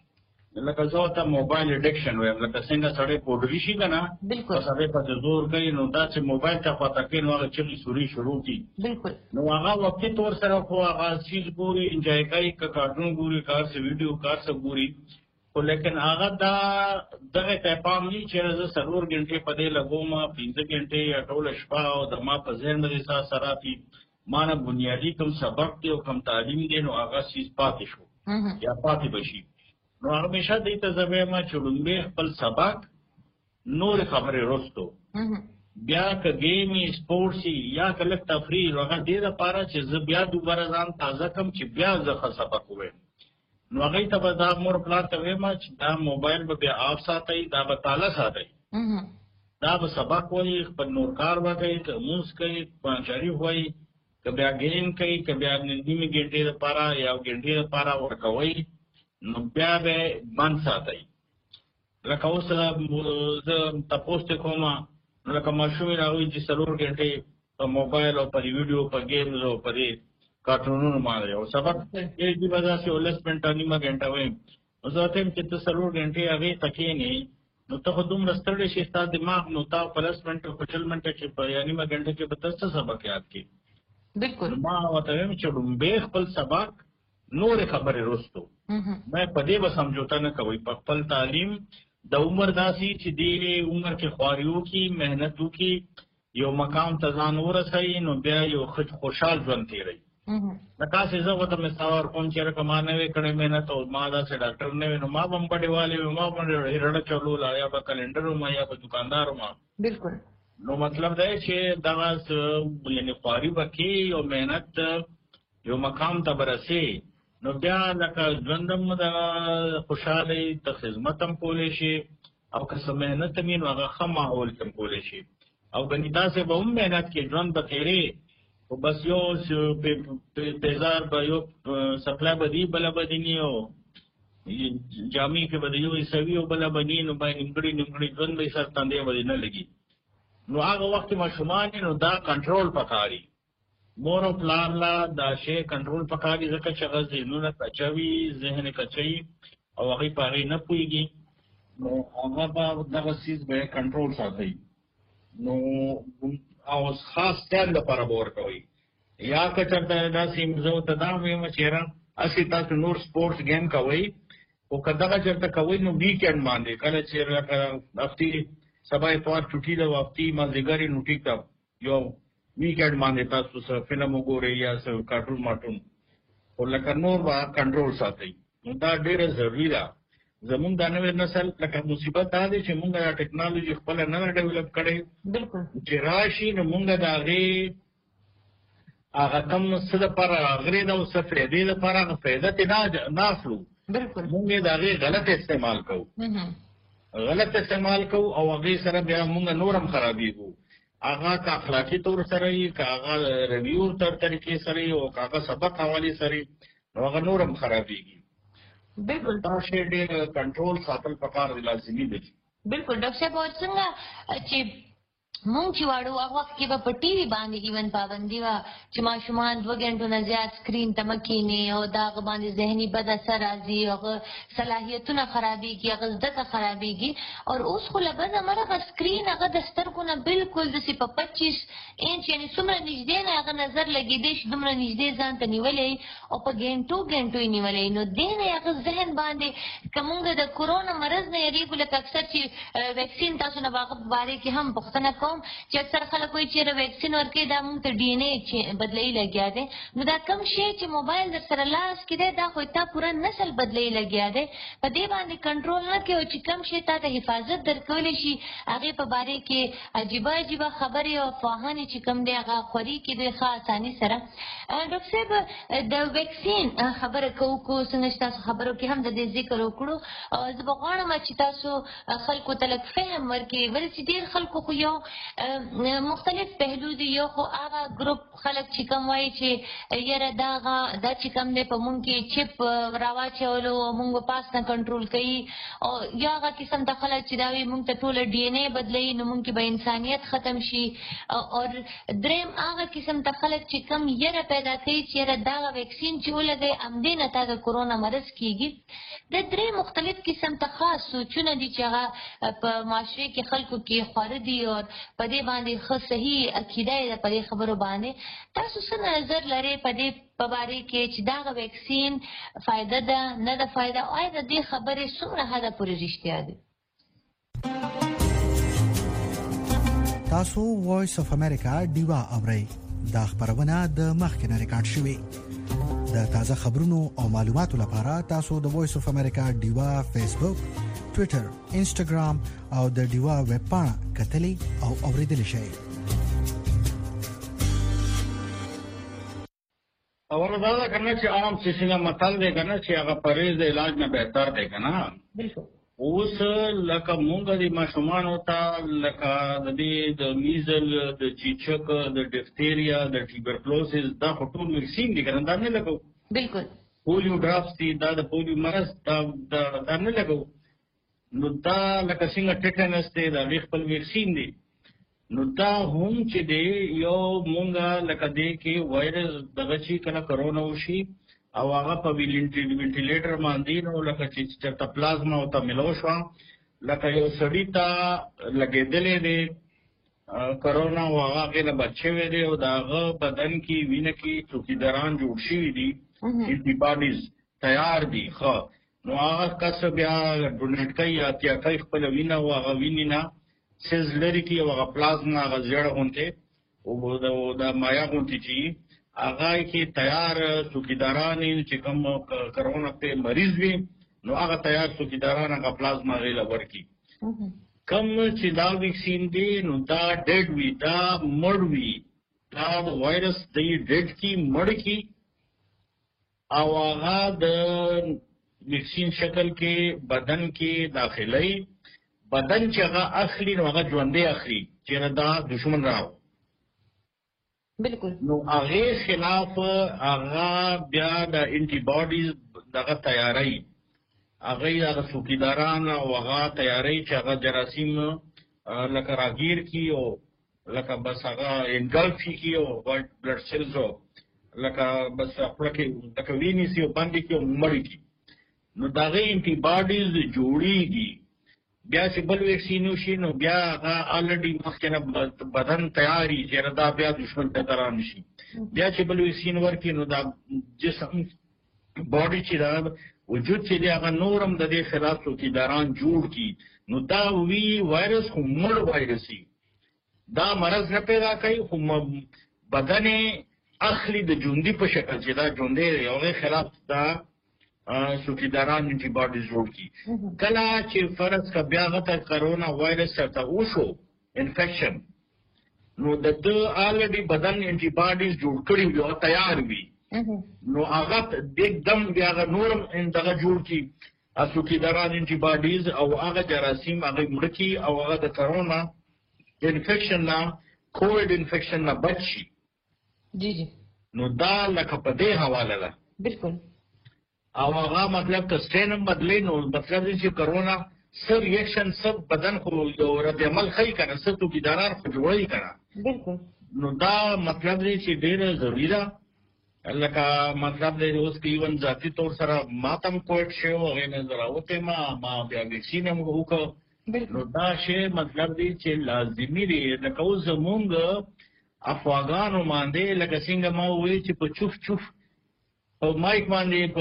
S3: لکه زه ورته موبایل اډکشن وایم لکه څنګه سړی پوډري شي که نه سړی پسې زور کوي نو داسې موبایل ته خواته کوي نو هغه چغې سوري شروع کړي نو هغه وقتي طور سره خو هغه چیز ګوري انجوای کوي که کارټون ګوري کار څه ویډیو کار څه ګوري خو لیکن هغه دا دغه ته پام نه چې زه څلور غنټې په دې لګوم پنځه غنټې یا ټوله شپه او د ما په ذهن باندې ساس راتي ما نه بنیادي کوم سبق دی او کوم تعلیم دی نو هغه چیز پاتې شو یا پاتې بشي. نو همیشه دې ته زه وایم چې لومړی خپل سبق نور خبرې وروستو بیا که ګیمې سپورټس یا که لږ تفریح هغه دې دپاره چې زه بیا دوباره ځان تازه کړم چې بیا زه ښه سبق ووایم. نو هغې ته به دا مور پلار ته وایم چې دا موبایل به بیا آف ساتئ دا به تاله ساتئ دا به سبق وایي خپل نور کار به کوي که لمونځ کوي قرآن شریف وایي که بیا ګیم کوي که بیا نیمې ګنټې دپاره یا ګنټې دپاره ورکوئ نو بیا به بند ساتئ. لکه اوس زه تپوس ته کوم لکه ماشومې راغلي چې څلور ګنټې په موبایل او په ویډیو په ګیمز او په دې کارټونونو باندې او سبق یې دې به داسې ولس منټه نیمه ګنټه وایم نو زه ورته وایم چې ته څلور ګنټې هغې ته کښېنې نو ته خو دومره ستړی شي ستا دماغ نو تا په لس منټه په شل منټه کې په یا نیمه ګنټه کې به ته څه سبق یاد کړې.
S2: بالکل
S3: ما ورته وایم چې لومبې خپل سبق نورې خبرې وروستو باید په دې به سمجوته نه کوئ په خپل تعلیم د عمر داسې چې دې عمر کې خواري وکړي، محنت وکړي، یو مقام ته ځان ورسوي، نو بیا یو خوشحال ژوند تېروي. لکه هسې زه خو ته مثال کوم چې رقم ما نه وې کړی محنت او ما داسې ډاکټر نه وې، نو ما به هم بډېوالی وې، ما به رړه چلوله، یا به کلنډر وم یا به دوکاندار وم.
S2: بلکل.
S3: نو مطلب دی چې دغه یعنې خواري به کې یو محنت یو مقام ته به رسې، نو بیا لکه ژوند هم د خوشحالۍ ته خدمت هم کولی شي، او که څه محنت هم وي نو هغه ښه ماحول کې هم کولی شي. او ګنې داسې به هم محنت کې ژوند به تېرې، خو بس یو پیزار به یو سپلی به دي، بله به دي ني، او جامې کې به د یو حصوي او بله به ني، نو باید نیمګړي نیمګړي ژوند به یې سر تندی به دې نه لګي. نو هغه وخت کې ماشومان نو دا کنټرول پکاري، مور او پلار لا دا شی کنټرول پکاري، ځکه چې هغه ذهنونه کچوي، ذهن کچوي او هغې په هغې نه پوهېږي، نو هغه به دغه څیز به یې کنټرول ساتئ. نو او خاص ټایم لپاره به ورکوئ. یا که چېرته داسې زه ورته دا وایم چې یاره هسې تاسو نور سپورټس گیم کوئ، خو که دغه چېرته کوئ نو ویکینډ باندې، کله چې لکه هفتې سبا اتوار چټي ده او هفتې مازدیګر یې نو ټیک ده، یو ویکینډ باندې تاسو څه فلم وګورئ یا څه کارټون مارټون، خو لکه نور به کنټرول ساتئ. نو دا ډېره ضروري ده. زمونږ دا نوی نسل لکه مصیبت دا دی چې مونږ دا ټکنالوژي خپله نه ده ډیولپ کړې، چې راشي نو مونږ د هغې هغه کم څه دپاره راغلې ده او څه فایدې دپاره هغه فایده ترې نه اخلو، مونږ یې د هغې غلط استعمال کوو غلط استعمال کوو او هغې سره بیا مونږ نور هم خرابېږو. هغه که اخلاقي طور سره وي، که هغه رویو تر طریقې سره وي، او که هغه سبق حوالې سره وي، نو هغه نور هم خرابېږي.
S2: بلکل
S3: دا شی ډېر کنټرول ساتل پکار دی، لازمي دی.
S2: بلکل ډاکټر صاحب، او څنګه چې مونږ چې واړو هغه وخت کې به په ټي وي باندې ایون پابندي وه چې ماشومان دوه ګنټو نه زیات سکرین ته مه کښېني، او د هغه باندې ذهني بد اثر راځي، هغه صلاحیتونه خرابېږي، هغه زده کړه خرابېږي. او اوس خو له بده مرغه سکرین هغه د سترګو نه بلکل داسې په پچیس انچ یعنې څومره نږدې نه هغه نظر لګېدی شي، دومره نږدې ځان ته نیولی او په ګنټو ګنټو یې نیولی. نو دې نه هغه ذهن باندې که مونږ د کرونا مرض نه یېرېږو، لکه اکثر چې ویکسین تاسو نه به هغه په باره کې هم پوښتنه کوم چې اکثر خلک وایي چې ویکسین ورکوي دا مونږ ته ډي ان اے بدلوي لګیا دی. نو دا کوم شی چې موبایل در سره لاس کې دی دا خو تا پوره نسل بدلوي لګیا دی، په دې باندې کنټرول نه کوي، او چې کوم شی تا ته حفاظت درکولی شي هغې په باره کې عجیبه عجیبه خبرې او افواهانې چې کوم دی هغه خوري کېدی ښه اساني سره. ډاکټر صاحب، د ویکسین خبره کوو کو څنګه چې تاسو خبرو کې هم د دې ذکر وکړو، زه به غواړم چې تاسو خلکو ته لږ فهم ورکړئ، ولې چې ډېر خلکو خو یو مختلف پهلو دی. یو خو هغه ګروپ خلک چې کوم وایي چې یاره دا دا چې کوم دی په مونږ کې چپ راواچولو او مونږ به پاس نه کنټرول کوي، او یا هغه قسم ته خلک چې دا وایي مونږ ته ټوله ډي ان اے بدلوي، نو مونږ کې به انسانیت ختم شي. او دریم هغه قسم ته خلک چې کوم یره پیدا کوي چې یاره دغه ویکسین چې ولګوي همدې نه تا د کرونا مرض کېږي. د درې مختلف قسم ته خاص سوچونه دي چې هغه په معاشرې کې خلکو کې خواره دي، او په دې باندې ښه صحیح عقیده یې ده په دې خبرو باندې. تاسو څه نظر لرئ په دې په باره کې چې دغه ویکسین فایده ده نه ده فایده، او آیا د دې خبرې څومره حده پورې رښتیا دي؟
S1: تاسو وایس اف امریکا ډیوا اورئ. دا خبرونه د مخکې نه ریکارډ شوې. د تازه خبرونو او معلوماتو لپاره تاسو د وایس اف امریکا ډیوا فیسبوک، ټویټر، انسټاګرام او د ډیوا ویب پاڼه کتلی او اوریدلی شئ.
S3: اور دا دا کنه چې عام څه متل دی کنه چې هغه پرهیز د علاج نه بهتر دی کنه.
S2: بالکل.
S3: اوس لکه مونږ د ماشومانو ته لکه د دې د میزل، د چیچک، د ډفتیریا، د ټیوبرکلوسس دا خو ټول ویکسین دي کنه، دا نه لګو.
S2: بالکل.
S3: پولیو ډراپس دي، دا د پولیو مرض دا دا نه لګو. نو دا لکه څنګه ټیټنس دی دا خپل ویکسین دی. نو دا هم چې دی یو مونږه لکه دې کې وایرس دغه چې کله کرونا وشي او هغه په وینټیلیټر باندې نو لکه چې چېرته پلازما ورته میلاو شوه، لکه یو سړي ته لګېدلی دی کرونا او هغه هغې نه بچ شوی دی او د هغه بدن کې وینه کې چوکیداران جوړ شوي دي، انټي باډیز تیار دي ښه. نو هغه کس بیا ډونیټ کوي یا اتیا کوي خپل وینه او هغه وینې نه سیز لري کی او هغه پلازما هغه زیړه غونته او د مایا غونته چې هغه کې تیار څوکیداران چې کوم کرونا په مریض وي نو هغه تیار څوکیداران هغه پلازما غیله ورکی کم چې دا ویکسین دی نو دا ډیډ وی دا مړ وی دا وایرس دی ډیډ کی مړ کی او هغه د ویکسین شکل کې بدن کې داخلي بدن چې هغه اخلي نو هغه ژوندې اخلي چې دا دشمن راو
S2: بالکل
S3: نو هغه خلاف هغه بیا د انټي باډیز دغه تیاری هغه هغه څوکیداران او هغه تیاری چې هغه جراثیم لکه راګیر کی او لکه بس هغه انګلف کی او وایټ بلډ سیلز او لکه بس خپل کې لکه ویني سي او باندې کې مړی کی نو دغه انټي باډیز جوړیږي بیا چې بل ویکسین وشي نو بیا هغه الریډي مخکې بدن تیاری چې دا بیا دشمن ته تران شي بیا چې بل ویکسین ورکړي نو دا جسم باډي چې دا وجود چې دی هغه نورم د دې خلاف څوکیداران جوړ کی نو دا وی وایرس خو مړ وایرسي دا مرض نه پیدا کوي خو بدن اخلي د ژوندۍ په شکل چې دا ژوندۍ یو خلاف دا څوکیداران انټي باډیز جوړ کی کله چې فرض کا بیا غته کرونا وایرس ته وشو انفیکشن نو د دې الریډي بدن انټي باډیز جوړ کړی وي او تیار وي نو هغه دګدم بیا غ نورم دغه جوړ کی څوکیداران انټي باډیز او هغه جراثیم هغه مړکی او هغه د کرونا انفیکشن نه کووډ انفیکشن نه بچي
S2: جی جی
S3: نو دا لکه په دې حواله ده
S2: بالکل
S3: او هغه مطلب که سټینم بدلی نو مطلب دی چې کرونا سر ریاکشن سب بدن خو یو رد عمل خی کنه سر تو کیداران خو جوړی کنه
S2: بالکل
S3: نو دا مطلب دی چې ډیر ضروری ده لکه مطلب دی اوس کې ایون ذاتی طور سره ماتم کوټ شو او نه زراوته ما ما بیا ویکسین هم وکړ نو دا شی مطلب دی چې لازمی دی لکه اوس زمونږ افغانانو باندې لکه څنګه ما وی چې په چوف چوف او مایک باندې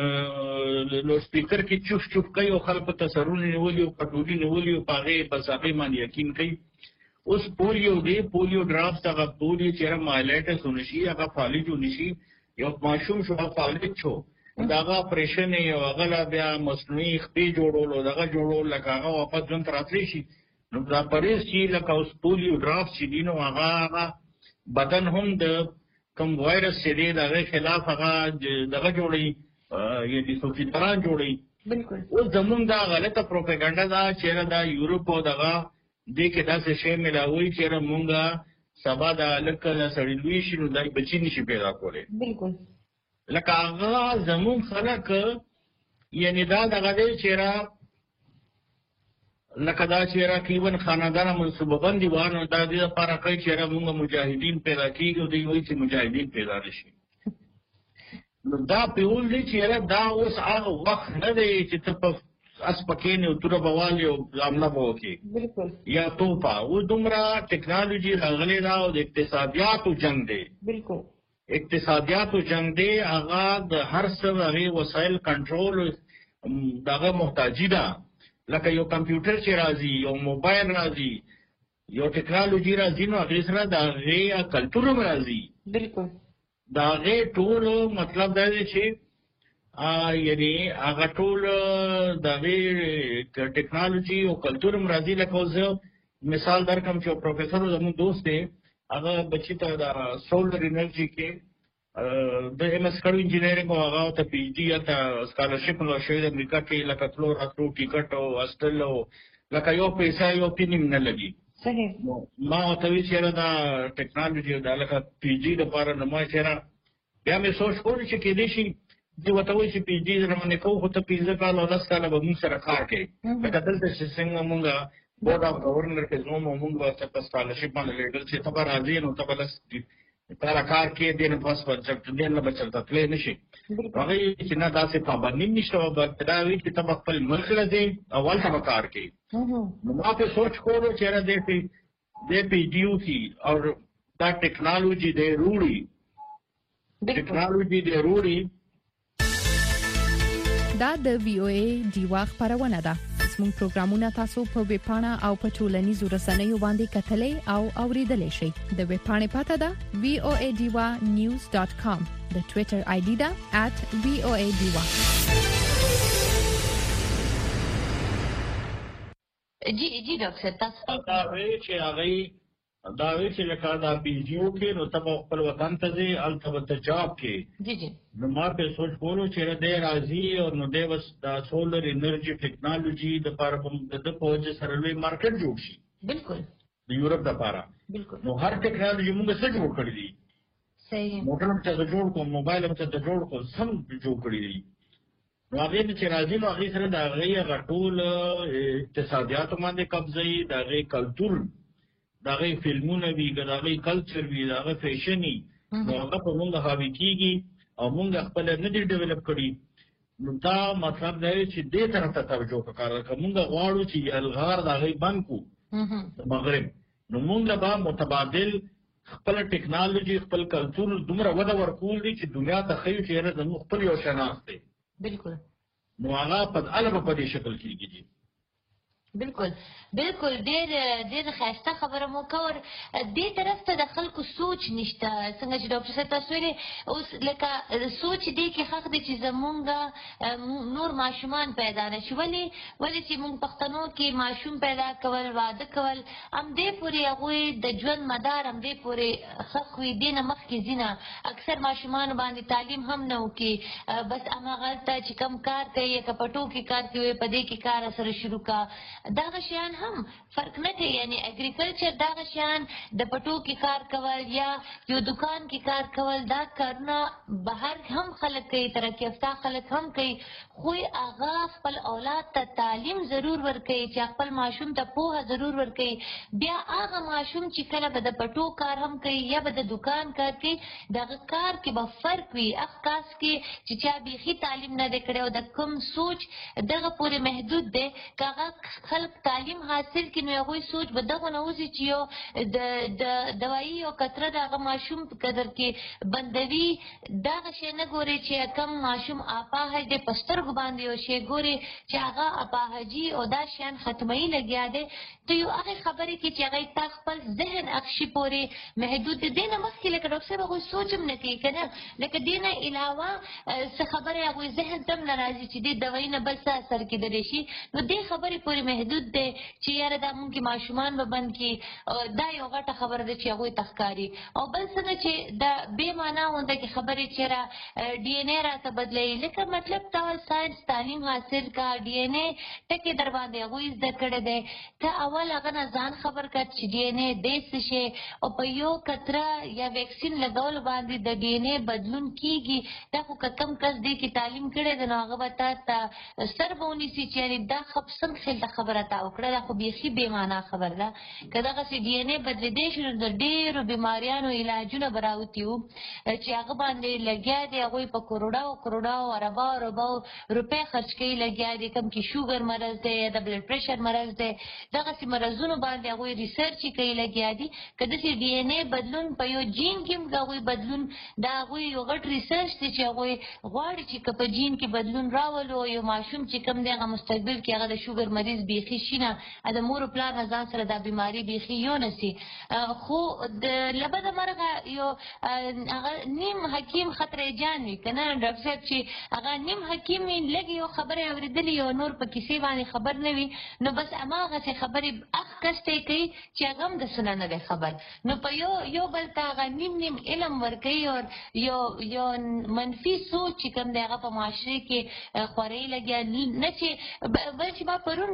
S3: په لو سپیکر کې چوف چوف کوي او خلک ته سرونه نیولي او پټولي نیولي او هغه بس هغه باندې یقین کوي اوس پولیو دی پولیو ډراپس هغه پولیو چې مایلایټس ونشي هغه فالج ونشي یو ماشوم شو فالج شو داغه اپریشن یو هغه بیا مصنوعي خپې جوړول او دغه جوړول لکه هغه واپس ځن تراتلی شي نو دا پریز چې لکه اوس پولیو ډراپس چې دینو هغه بدن هم د کوم وایرس چې دی دغه خلاف هغه دغه جوړي یعنی څوکیداران جوړي
S2: بالکل
S3: اوس زمونږ دا غلطه پروپاګاندا دا چې دا یورپ او دغه دې کې داسې شی ملاوي چې مونږه سبا د لکه سړی لوی شي نو دای بچی نشي پیدا کولی
S2: بالکل
S3: لکه هغه زمونږ خلک یعنی دا دغه دی چې را لکه دا چې را کیون خاندان منصوبه بندي وانه دا دې لپاره کوي چې را مونږ مجاهدین پیدا کیږي او دوی وایي چې مجاهدین پیدا نشي نو دا پیول دی چې را دا اوس هغه وخت نه دی چې ته په اس پکې نه تر بوالي او عمله وکي
S2: بالکل
S3: یا توپا و دومره ټیکنالوژي راغلي دا او د اقتصادیاتو جنگ دی
S2: بالکل
S3: اقتصادیاتو جنگ دی هغه د هر څه هغه وسایل کنټرول دغه محتاجی ده لکه یو کمپیوټر چې راځي یو موبایل راځي یو ټیکنالوژي راځي نو هغه سره د هغه کلچر هم راځي
S2: بالکل
S3: دا هغه ټول مطلب دا دی چې ا یعنی هغه ټول د وی ټیکنالوژي او کلچر هم راځي لکه زه مثال درکم چې پروفیسور زموږ دوست دی هغه بچی ته د سولر انرژي کې د ایم اس کړو انجینرینګ او هغه ته پی ایچ ډي یا ته سکالرشپ نو شوی د امریکا کې لکه تلو راتلو ټیکټ او هاستل او لکه یو پیسې یو پینیم نه لګي
S2: صحیح
S3: ما ته وی چې دا ټیکنالوژي د لکه پی ایچ ډي لپاره نه ما چیرې بیا مې سوچ کول چې کې دې شي دی وته وی چې پی ایچ ډي زمونه کوو خو ته پنځه کال او لس کال به موږ سره کار کوي لکه دلته چې څنګه موږ بورډ اف گورنر کې زموږ موږ ورته په سکالرشپ باندې لیدل چې ته به راځي نو ته به لس تارا کار کې دې نه پاس پر ځکه دې نه بچلته تلې نشي هغه چې نه داسې پابندي نشته او دا وی چې ته خپل ملک لږه اول ته کار کوي نو ما په سوچ کولو چې را دې په دې پی ډیو کی او دا ټیکنالوژي دې روړي ټیکنالوژي دې روړي
S4: دا د وی او ای دیوا خبرونه ده. زموږ پروګرامونه تاسو په ویب پاڼه او په ټولنیزو رسنیو باندې کتلې او اوریدلې شئ. د ویب پاڼې پته ده وی او ای دیوا نیوز ډاټ کام. د ټوئیټر آی ډي ده ات وی او ای دیوا.
S2: جی جی ډاکټر تاسو
S3: دا وی چې هغه دا وی چې لکه دا پیجیو کې نو تاسو خپل وطن ته ځي البته ته جاب کې
S2: جی جی
S3: نو ما په سوچ کولو چې د راځي او نو د وس د سولر انرژي ټیکنالوژي د لپاره د پوهې سره لوی مارکیټ جوړ شي.
S2: بالکل
S3: د یورپ لپاره
S2: بالکل
S3: نو هر ټیکنالوژي موږ څه جوړ کړی دي.
S2: صحیح
S3: موټر هم څه جوړ کوم موبایل هم څه جوړ کوم سم جوړ کړی دي. نو هغه چې راځي نو هغه سره د هغه غټول اقتصادیات باندې قبضه د هغه کلچر د هغه فلمونه وی د هغه کلچر وی د هغه فیشني نو هغه په موږ حاوی کیږي او موږ خپل نه دی ډیولپ کړی. نو دا مطلب دی چې دې طرف ته توجه وکړو که موږ غواړو چې الغار د هغه بانکو مغرب نو موږ به متبادل خپل ټیکنالوژي خپل کلچر دومره وده ورکول دي چې دنیا ته خیو چې نه زموږ خپل یو شناخت دی.
S2: بالکل
S3: نو هغه په الګ په دې شکل کېږي.
S2: بالکل بالکل ډېر ډېر ښایسته خبره مو کور دې طرف ته د خلکو سوچ نشته څنګه چې ډاکټر صاحب تاسو ویلي اوس لکه سوچ دې کې حق دی چې زمونږ نور ماشومان پیدا نه شي. ولې ولې چې موږ پښتنو کې ماشوم پیدا کول واده کول همدې پورې هغوی د ژوند مدار همدې پورې ښخ وي. دې نه مخکې ځینه اکثر ماشومانو باندې تعلیم هم نه وکړي بس هماغلته چې کم کار کوي یا که په ټوکې کار کوي په دې کې کار سره شروع کا دغه شیان هم فرق نه کوي. یعنی اګریکلچر دغه شیان د پټو کې کار کول یا یو دکان کې کار کول دا کارونه بهر هم خلک کوي ترقی یافته خلک هم کوي خو هغه خپل اولاد ته تعلیم ضرور ورکوي چې خپل ماشوم ته پوهه ضرور ورکوي. بیا هغه ماشوم چې کله به د پټو کار هم کوي یا به د دکان کار کوي دغه کار کې به فرق وي. هغه کاس کې چې چا بیخي تعلیم نه دی کړی او د کوم سوچ دغه پورې محدود دی که هغه خلک تعلیم حاصل کړي نو هغوی سوچ به دغه نه وځي چې یو د دوایي او قطره د هغه ماشوم په قدر کې بندوي. دغه شی نه ګوري چې کم ماشوم اپاهج دی په سترګو باندې یو شی ګوري چې هغه اپاهجي او دا شیان ختموي لګیا دی. ته یو هغې خبرې کې چې هغه تا خپل ذهن اکشي پورې محدود دی. دې نه مخکې لکه ډاکټر صاحب هغوی سوچ هم نه کوي که نه لکه دې نه علاوه څه خبرې هغوی ذهن ته هم نه راځي چې دې دوایي نه بل څه اثر کېدلی شي. نو دې خبرې پورې محدود دی چې یاره دا مونږ کې ماشومان به بند کړي دا یو غټه خبره ده چې هغوی ته ښکاري. او بل څه نه چې دا بې معنا غونده کې خبرې چې را ډي ان اے راته بدلوي لکه مطلب تا ساینس تعلیم حاصل کا ډي ان اے ټکې در باندې هغوی زده کړی دی ته اول هغه نه ځان خبر کړه چې ډي ان اے دی څه شی او په یو قطره یا ویکسین لګول باندې د ډي ان اے بدلون کېږي. دا خو که کم کس دی کې تعلیم کړی دی نو هغه به تا ته سر به ونیسي چې یعنې دا خبسم خیل د خبره تا وکړه دا خو بیخي بې معنا خبر ده. که دغسې ډي ان اے بدلېدی شي نو د ډېرو بیماریانو علاجونه به راوتي وو چې هغه باندې لګیا دي هغوی په کروڑاو کروڑاو ارباو ارباو روپۍ خرچ کوي لګیا دي. کوم چې شوګر مرض دی یا د بلډ پریشر مرض دی دغسې مرضونو باندې هغوی ریسرچ یې کوي لګیا دي. که داسې ډي ان اے بدلون په یو جین کې هم که هغوی بدلون دا هغوی یو غټ ریسرچ دی چې هغوی غواړي چې که په جین کې بدلون راولو یو ماشوم چې کوم دی هغه مستقبل کې هغه د شوګر مریض بیخي شي نه د مور و پلار نه ځان سره دا بیماري بیخي یو نسي. خو د لبده مرغه یو هغه نیم حکیم خطرې جان وي که نه ډاکټر صاحب چې هغه نیم حکیم وي لږ یو خبرې اورېدلې یو نور په کیسې باندې خبر نه وي نو بس هماغسې خبرې هغه کس ته یې کوي چې هغه هم د څه نه نه دی خبر نو په یو یو بل ته هغه نیم نیم علم ورکوي او یو یو منفي سوچ چې کوم دی هغه په معاشرې کې خورۍ لګیا نه چې بل چې ما پرون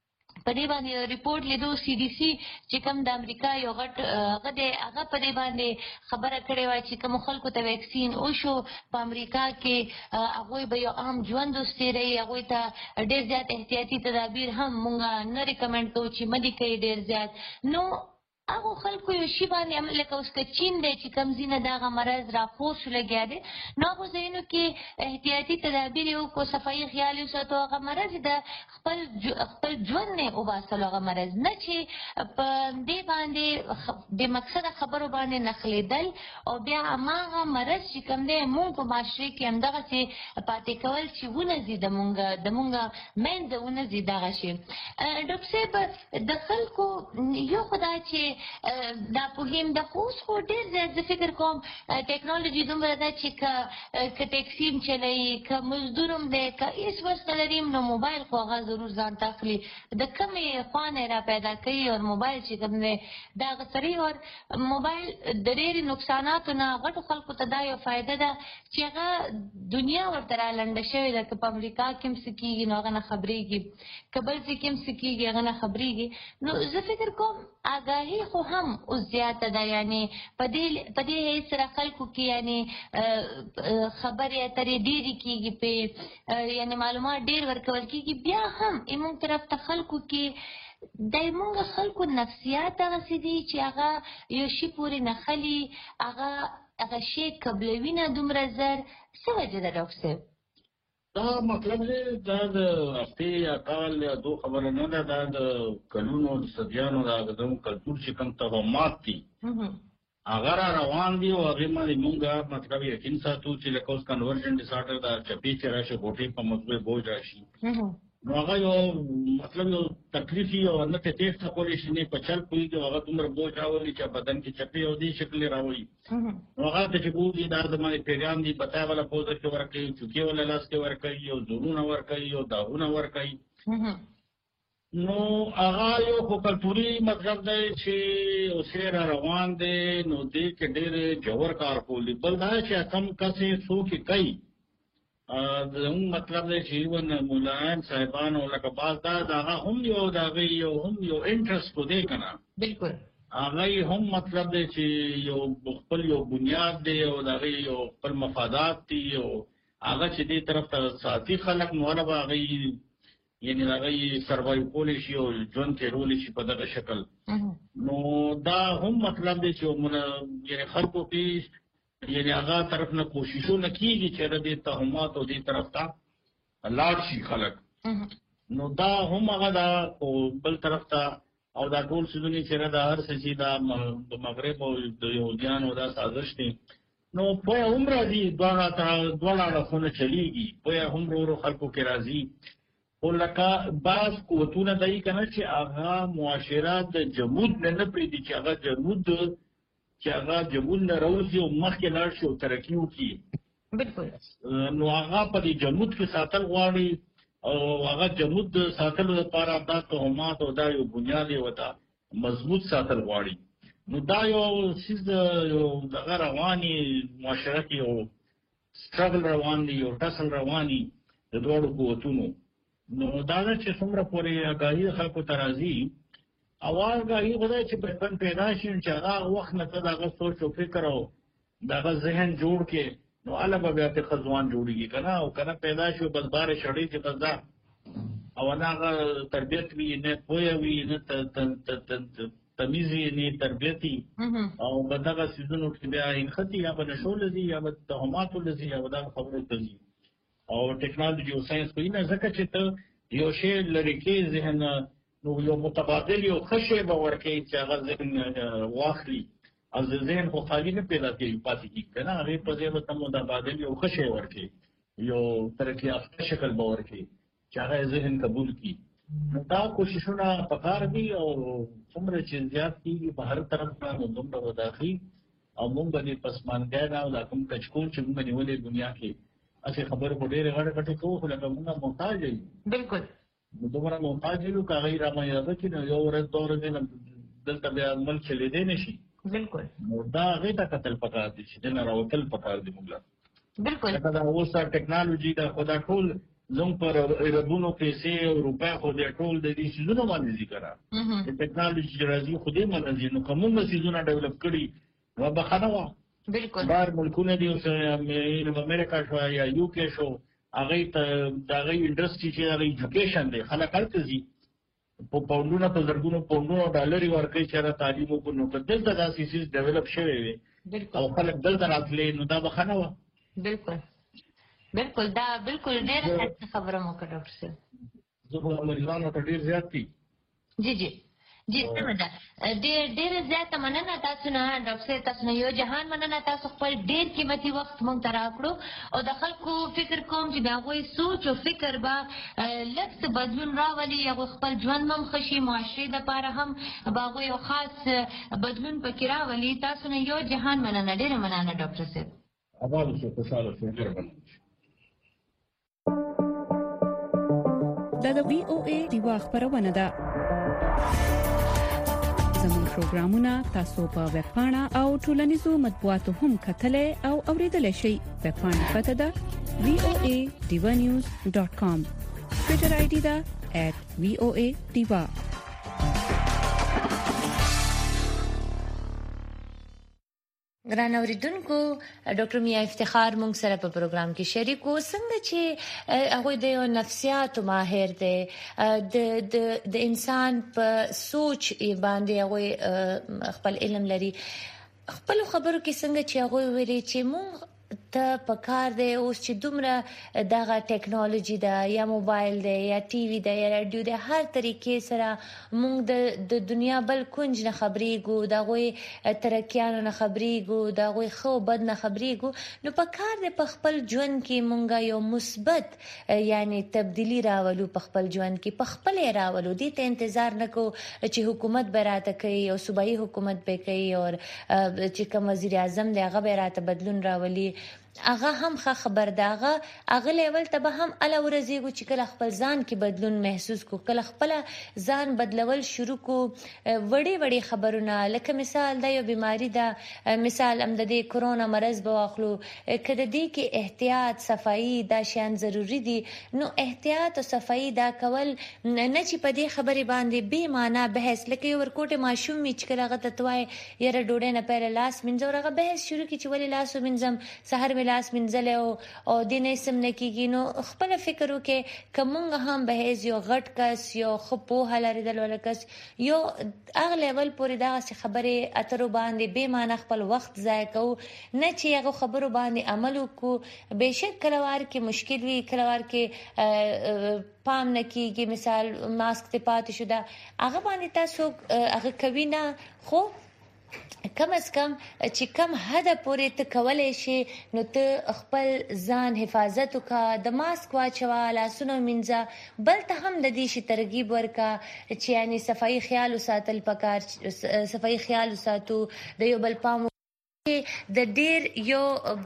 S2: په دې باندې ریپورټ لیدو سی ډي سي چې کوم د امریکا یو غټ هغه دی هغه په دې باندې خبره کړې وه چې کومو خلکو ته ویکسین وشو په امریکا کې هغوی به یو عام ژوند وستېروي هغوی ته ډېر زیات احتیاطي تدابیر هم مونږ نه ریکمنډ کوو چې مه دې کوي ډېر زیات. نو هغه خلکو یو شی باندې لکه اوس که چین دی چې کوم ځینه دغه مرض راپور شو لګیا دی نو هغو ځایونو کې احتیاطي تدابیر یې وکړو صفایي خیال یې وساتو هغه مرض د خپل خپل ژوند نه وباسلو هغه مرض نه چې په دې باندې بې مقصده خبرو باندې نښلېدل او بیا هماغه مرض چې کوم دی مونږ په معاشرې کې همدغسې پاتې کول چې ونځي د مونږ د مونږ منځه ونځي دغه شي. ډاکټر صاحب د خلکو یو خو دا چې دا پوهیم د خو اوس خو ډېر زیات زه فکر کوم ټیکنالوژي دومره ده چې که ټیکسي هم چلوي که مزدور هم دی که هېڅ وسته لري نو موبایل خو هغه ضرور ځان ته اخلي د کومې خوا نه یې را پیدا کوي او موبایل چې کوم دی د هغه سړي او موبایل د ډېرې نقصاناتو نه غټو خلکو ته دا یو فایده ده چې هغه دنیا ورته را لنډه شوې ده که په امریکا کې هم څه کېږي نو هغه نه خبرېږي که بل ځای کې هم څه کېږي هغه نه خبرېږي نو زه فکر کوم آګاهي خو هم اوس زیاته ده یعنې په دې په دې حیث سره خلکو کې یعنې خبرې اترې ډېرې کېږي پې یعنې معلومات ډېر ورکول کېږي بیا هم زموږ طرف ته خلکو کې د زموږ خلکو نفسیات دغسې دي چې هغه یو شي پورې نښلي هغه هغه شی قبلوي نه دومره زر څه وجه ده ډاکټر صاحب؟
S3: دا مطلب دی دا د هفتې یا کال یا دو خبره نه ده دا د کلونو د صدیانو د هغه زموږ کلتور چې کوم توهمات دي هغه را روان دي او هغې باندې مونږ مطلب یقین ساتو چې لکه اوس کنورژن ډسارډر دا چپې چې راشي غوټې په مغزو بوج راشي نو هغه یو مطلب یو تکلیف وي او نه تې تېښته کولی شي نه په چل پوهېږي او هغه دومره بوج راولي چې بدن کې چپې او دې شکل یې راولي نو هغه ته چې بوځي دا د باندې پیریان دي بتای والا پوزه کې ورکوي چوکۍ والا لاس کې ورکوي او زورونه ورکوي او داغونه ورکوي نو هغه یو خو کلتوري مطلب دی چې اوسې را روان دی نو دې کې ډېر ژور کار کولی بل دا چې کم کسې څوک یې کوي زموږ مطلب دی چې ایون مولایان صاحبانو لکه بعض دا د هغه هم یو د هغې یو هم یو انټرسټ خو دی که نه
S2: بلکل
S3: هغه هم مطلب دی چې یو خپل یو بنیاد دی او د هغې یو خپل مفادات دي او هغه چې دې طرف ته ساتي خلک نو هله به هغې یعنې د هغې سروایو کولی شي او ژوند تېرولی شي په دغه شکل نو دا هم مطلب دی چې یعنې خلکو کې یعنې هغه طرف نه کوششونه کېږي چې د دې تهمات او دې طرف ته لاړ شي خلک نو دا هم هغه ده خو بل طرف ته او دا ټول څیزونه چې دا هر څه چې دا د مغرب او د یهودیانو دا سازش دی نو پویه هم راځي دواړه اړخونه چلیږي پویه هم ورو ورو خلکو کې راځي خو لکه بعض قوتونه دی که نه چې هغه معاشره د جمود نه نه پرېږدي چې هغه جمود چې هغه جمود نه راوځي او مخکې لاړ شي او ترقي وکړي
S2: بلکل
S3: نو هغه په دې جمود کې ساتل غواړي او هغه جمود ساتلو لپاره دا تهمات او دا یو بنیاد یې ورته مضبوط ساتل غواړي نو دا یو څیز یو دغه رواني معاشره کې یو سټرګل روان دی یو ټسل رواني د دواړو قوتونو نو دا ده چې څومره پورې آګاهي خلکو ته راځي او آګاهي خو دی چې بچپن پیدا شي چې هغه وخت نه ته د هغه سوچ او فکر او د هغه ذهن جوړ کې نو هله به بیا پرې ښه ځوان جوړېږي که نه او که نه پیدا شي بس بارې شړې چې بس دا او نه هغه تربیت وي نه پوهه وي نه تمیز وي نه تربیت وي او به دغه څیزونو کې بیا انښتي یا به نشو له ځي یا به تهماتو له ځي یا به دغه خبرو ته ځي او ټیکنالوژي او ساینس کوي نه ځکه چې ته یو شی لرې کې ذهن نو یو متبادل یو ښه شی به ورکوي چې هغه ذهن واخلي او ذهن خو خالي نه پیدا کوي پاتې کېږي که نه هغې په ځای به ته متبادل یو ښه شی ورکوي یو ترقي یافته شکل به ورکوي چې هغه ذهن قبول کړي نو دا کوششونه پکار دي او څومره چې زیات کېږي په هر طرف نه نو دومره به داخلي او مونږ به دې پسمانګی نه او دا کوم کچکول چې مونږ نیولې دنیا کې هسې خبرې خو ډېرې غټې غټې کوو خو لکه مونږ محتاج یو
S2: بلکل
S3: نو دومره محتاج یو که هغې را میاده کړي نو یو ورځ دوه ورځې نه دلته بیا ملک چلېدی نه شي
S2: بلکل
S3: نو دا هغې ته کتل پکار دي چې دنه راوتل پکار دي مونږ له
S2: بلکل
S3: لکه دا اوس ټیکنالوژي ده خو دا ټول زموږ په ربونو پیسې او روپۍ خو دې ټول د دې څیزونو باندې ځي که نه د ټیکنالوژي چې راځي خو دې باندې ځي نو که مونږ څیزونه ډیولپ کړي نو بښنه وه
S2: بلکل
S3: بهر ملکونه دي اوس امریکا شو یا یو کې شو هغې ته د هغې انډسټري چې هغه ایجوکیشن دی خلک هلته ځي په پاونډونو په زرګونو پاونډونو ډالر ورکوي چې را تعلیم وکړو نو که دلته دا سیسیز ډیولپ شوی وي او خلک دلته راتللی نو دا به ښه نه وه.
S2: بالکل بالکل دا بالکل ډېره خبره مو وکړه ډاکټر صاحب.
S3: زه خو مریضانو ته ډېر زیات دي.
S2: جی جی جی سمه ده. ډېر ډېره زیاته مننه تاسو نه ډاکټر صاحب، تاسو نه یو جهان مننه. تاسو خپل ډېر قیمتي وخت مونږ ته راکړو او د خلکو فکر کوم چې د هغوی سوچ او فکر به لږ څه بدلون راولي، هغوی خپل ژوند هم ښه شي، معاشرې دپاره هم به هغوی یو خاص بدلون پکې راولي. تاسو نه یو جهان مننه، ډېره مننه ډاکټر صاحب.
S3: آباد اوسئ، خوشحاله اوسئ، ډېره مننه.
S4: دا د وی او ای دیوا خبرونه ده. زموږ پروګرامونه تاسو په ویب پاڼه او ټولنیزو مطبوعاتو هم کتلای او اوریدلای شئ. ویب پاڼه پته ده وی او ای ډیوا نیوز ډاٹ کام. ټویټر آی ډی ده ایٹ وی او ای ډیوا. ګران اوریدونکو، ډاکټر میا افتخار مونږ سره په پروګرام کې شریک وو. څنګه چې هغه د نفسیات ماهر دی، د د د انسان په سوچ باندې هغه خپل علم لري. خپل خبرو کې څنګه چې هغه ویلي چې مونږ ته پکار دی اوس چې دومره دغه ټیکنالوژي ده یا موبایل دی یا ټي وي ده یا رادیو ده، هر طریقې سره موږ د د دنیا بل کونج نه خبرېږو، د هغوی ترقیانو نه خبرېږو، د هغوی ښه او بد نه خبرېږو. نو پکار دی په خپل ژوند کې موږ یو مثبت یعنی تبدیلی راولو، په خپل ژوند کې په خپل راولو. دې ته انتظار نه کوو چې حکومت به راته کوي او صوبایي حکومت به کوي او چې کوم وزیر اعظم دی هغه به راته بدلون راولي. هغه هم ښه خبر ده. هغه هغه لیول ته به هم اله ورځېږو چې کله خپل ځان کې بدلون محسوس کو، کله خپل ځان بدلول شروع کو. وړي وړي خبرونه لکه مثال دا یو بیماری ده، مثال هم د دې کرونا مرض به واخلو، کله دې کې احتیاط صفائی دا شیان ضروری دي. نو احتیاط او صفائی دا کول نه چې په دې خبرې باندې بې معنا بحث، لکه یو ورکوټه ماشوم چې کله هغه ته توای یره ډوډۍ نه پیل لاس منځو هغه بحث شروع کی چې ولې لاس منځم سحر لاس منځله او او دینه سم نه کیږي. نو خپل فکر وکړه کومه هم به یو غټ کس یو خپو هلاري دل ولکس یو اغه لیول پورې دا خبره اترو باندې به معنی خپل وخت ضایع کو نه چې هغه خبرو باندې عمل وکړو. بهشک کلوار کې مشکل وی، کلوار کې پام نه کیږي. مثال ماسک ته پاتې شو دا هغه باندې تاسو هغه کوي نه، خو کم از کم چې کم حد پورې ته کولای شي نو ته خپل ځان حفاظت وکړه، د ماسک واچوه، لاسونه مینځه، بل ته هم د دې شي ترغیب ورکړه چې یعنی صفائی خیال وساتل پکار، صفائی خیال وساتو، د یو بل پام د ډیر یو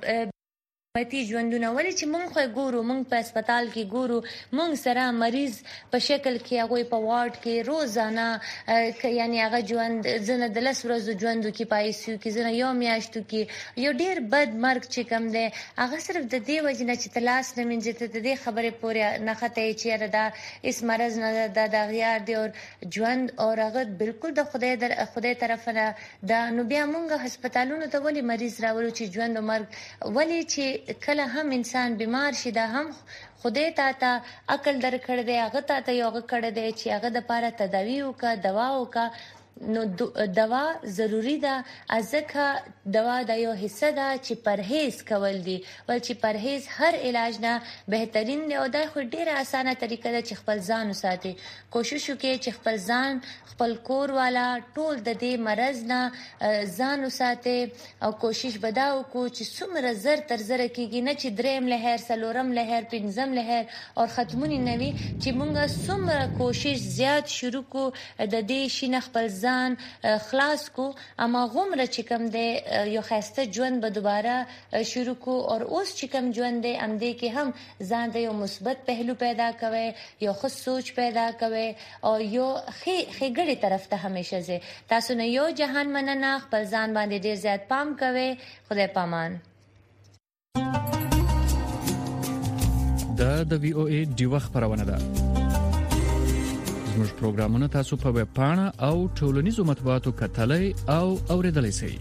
S4: متي ژوندونه. ولې چې مونږ خو ګورو، مونږ په هسپتال کې ګورو، مونږ سره مریض په شکل کې هغه په وارډ کې روزانه یعنی هغه ژوند زنه د لس ورځې ژوند کې پایسیو کې زنه یو میاشتو کې یو ډیر بد مرګ چې کم دی. هغه صرف د دې وجه نه چې تلاس نه منځته د دې خبره پورې نه خته چې دا اس مرز نه د دغیار دی او ژوند او هغه بالکل د خدای در خدای طرف نه دا. نو بیا مونږ هسپتالونو ته ولې مریض راوړو چې ژوند او مرګ، ولې چې کله هم انسان بیمار شي دا هم خدای تا ته عقل درکړ دی، هغه تا ته یو هغه کړی دی چې هغه د پاره تداوی وکړه، دوا وکړه. نو دوا ضروری ده، ځکه دوا د یو حصہ ده چې پرهیز کول دي، ول چې پرهیز هر علاج نه بهترین دی او دا خو ډیره اسانه طریقه ده چې خپل ځان وساتي. کوشش وکړئ چې خپل ځان خپل کور والا ټول د دې مرز نه ځان وساتي او کوشش ودا وکړو چې څومره زر تر زر کېږي نه چې دریم لهر سلورم لهر پنځم لهر او ختمونی نوي چې مونږه څومره کوشش زیات شروع کو د دې شي خپل ځان خلاص کو. اما غمره چې کوم دی یو خسته ژوند به دوباره شروع کو او اوس چې کوم ژوند دی ام دې کې هم ځان د یو مثبت پهلو پیدا کوي، یو ښه سوچ پیدا کوي او یو خې خېګړې طرف ته همیشه زه. تاسو نه یو جهان مننه، خپل ځان باندې ډیر زیات پام کوي. خدای پامان.
S5: دا د وی او ای دیوه خبرونه ده. زموږ پروګرامونه تاسو په ویب پاڼه او ټولنیزو مطبوعاتو کتلای او اوریدلای شئ.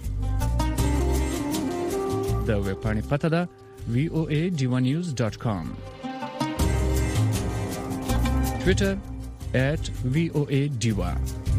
S5: د ویب پاڼې پته ده وی او ای ډیوا نیوز ډاٹ کام. ټویټر at voa diva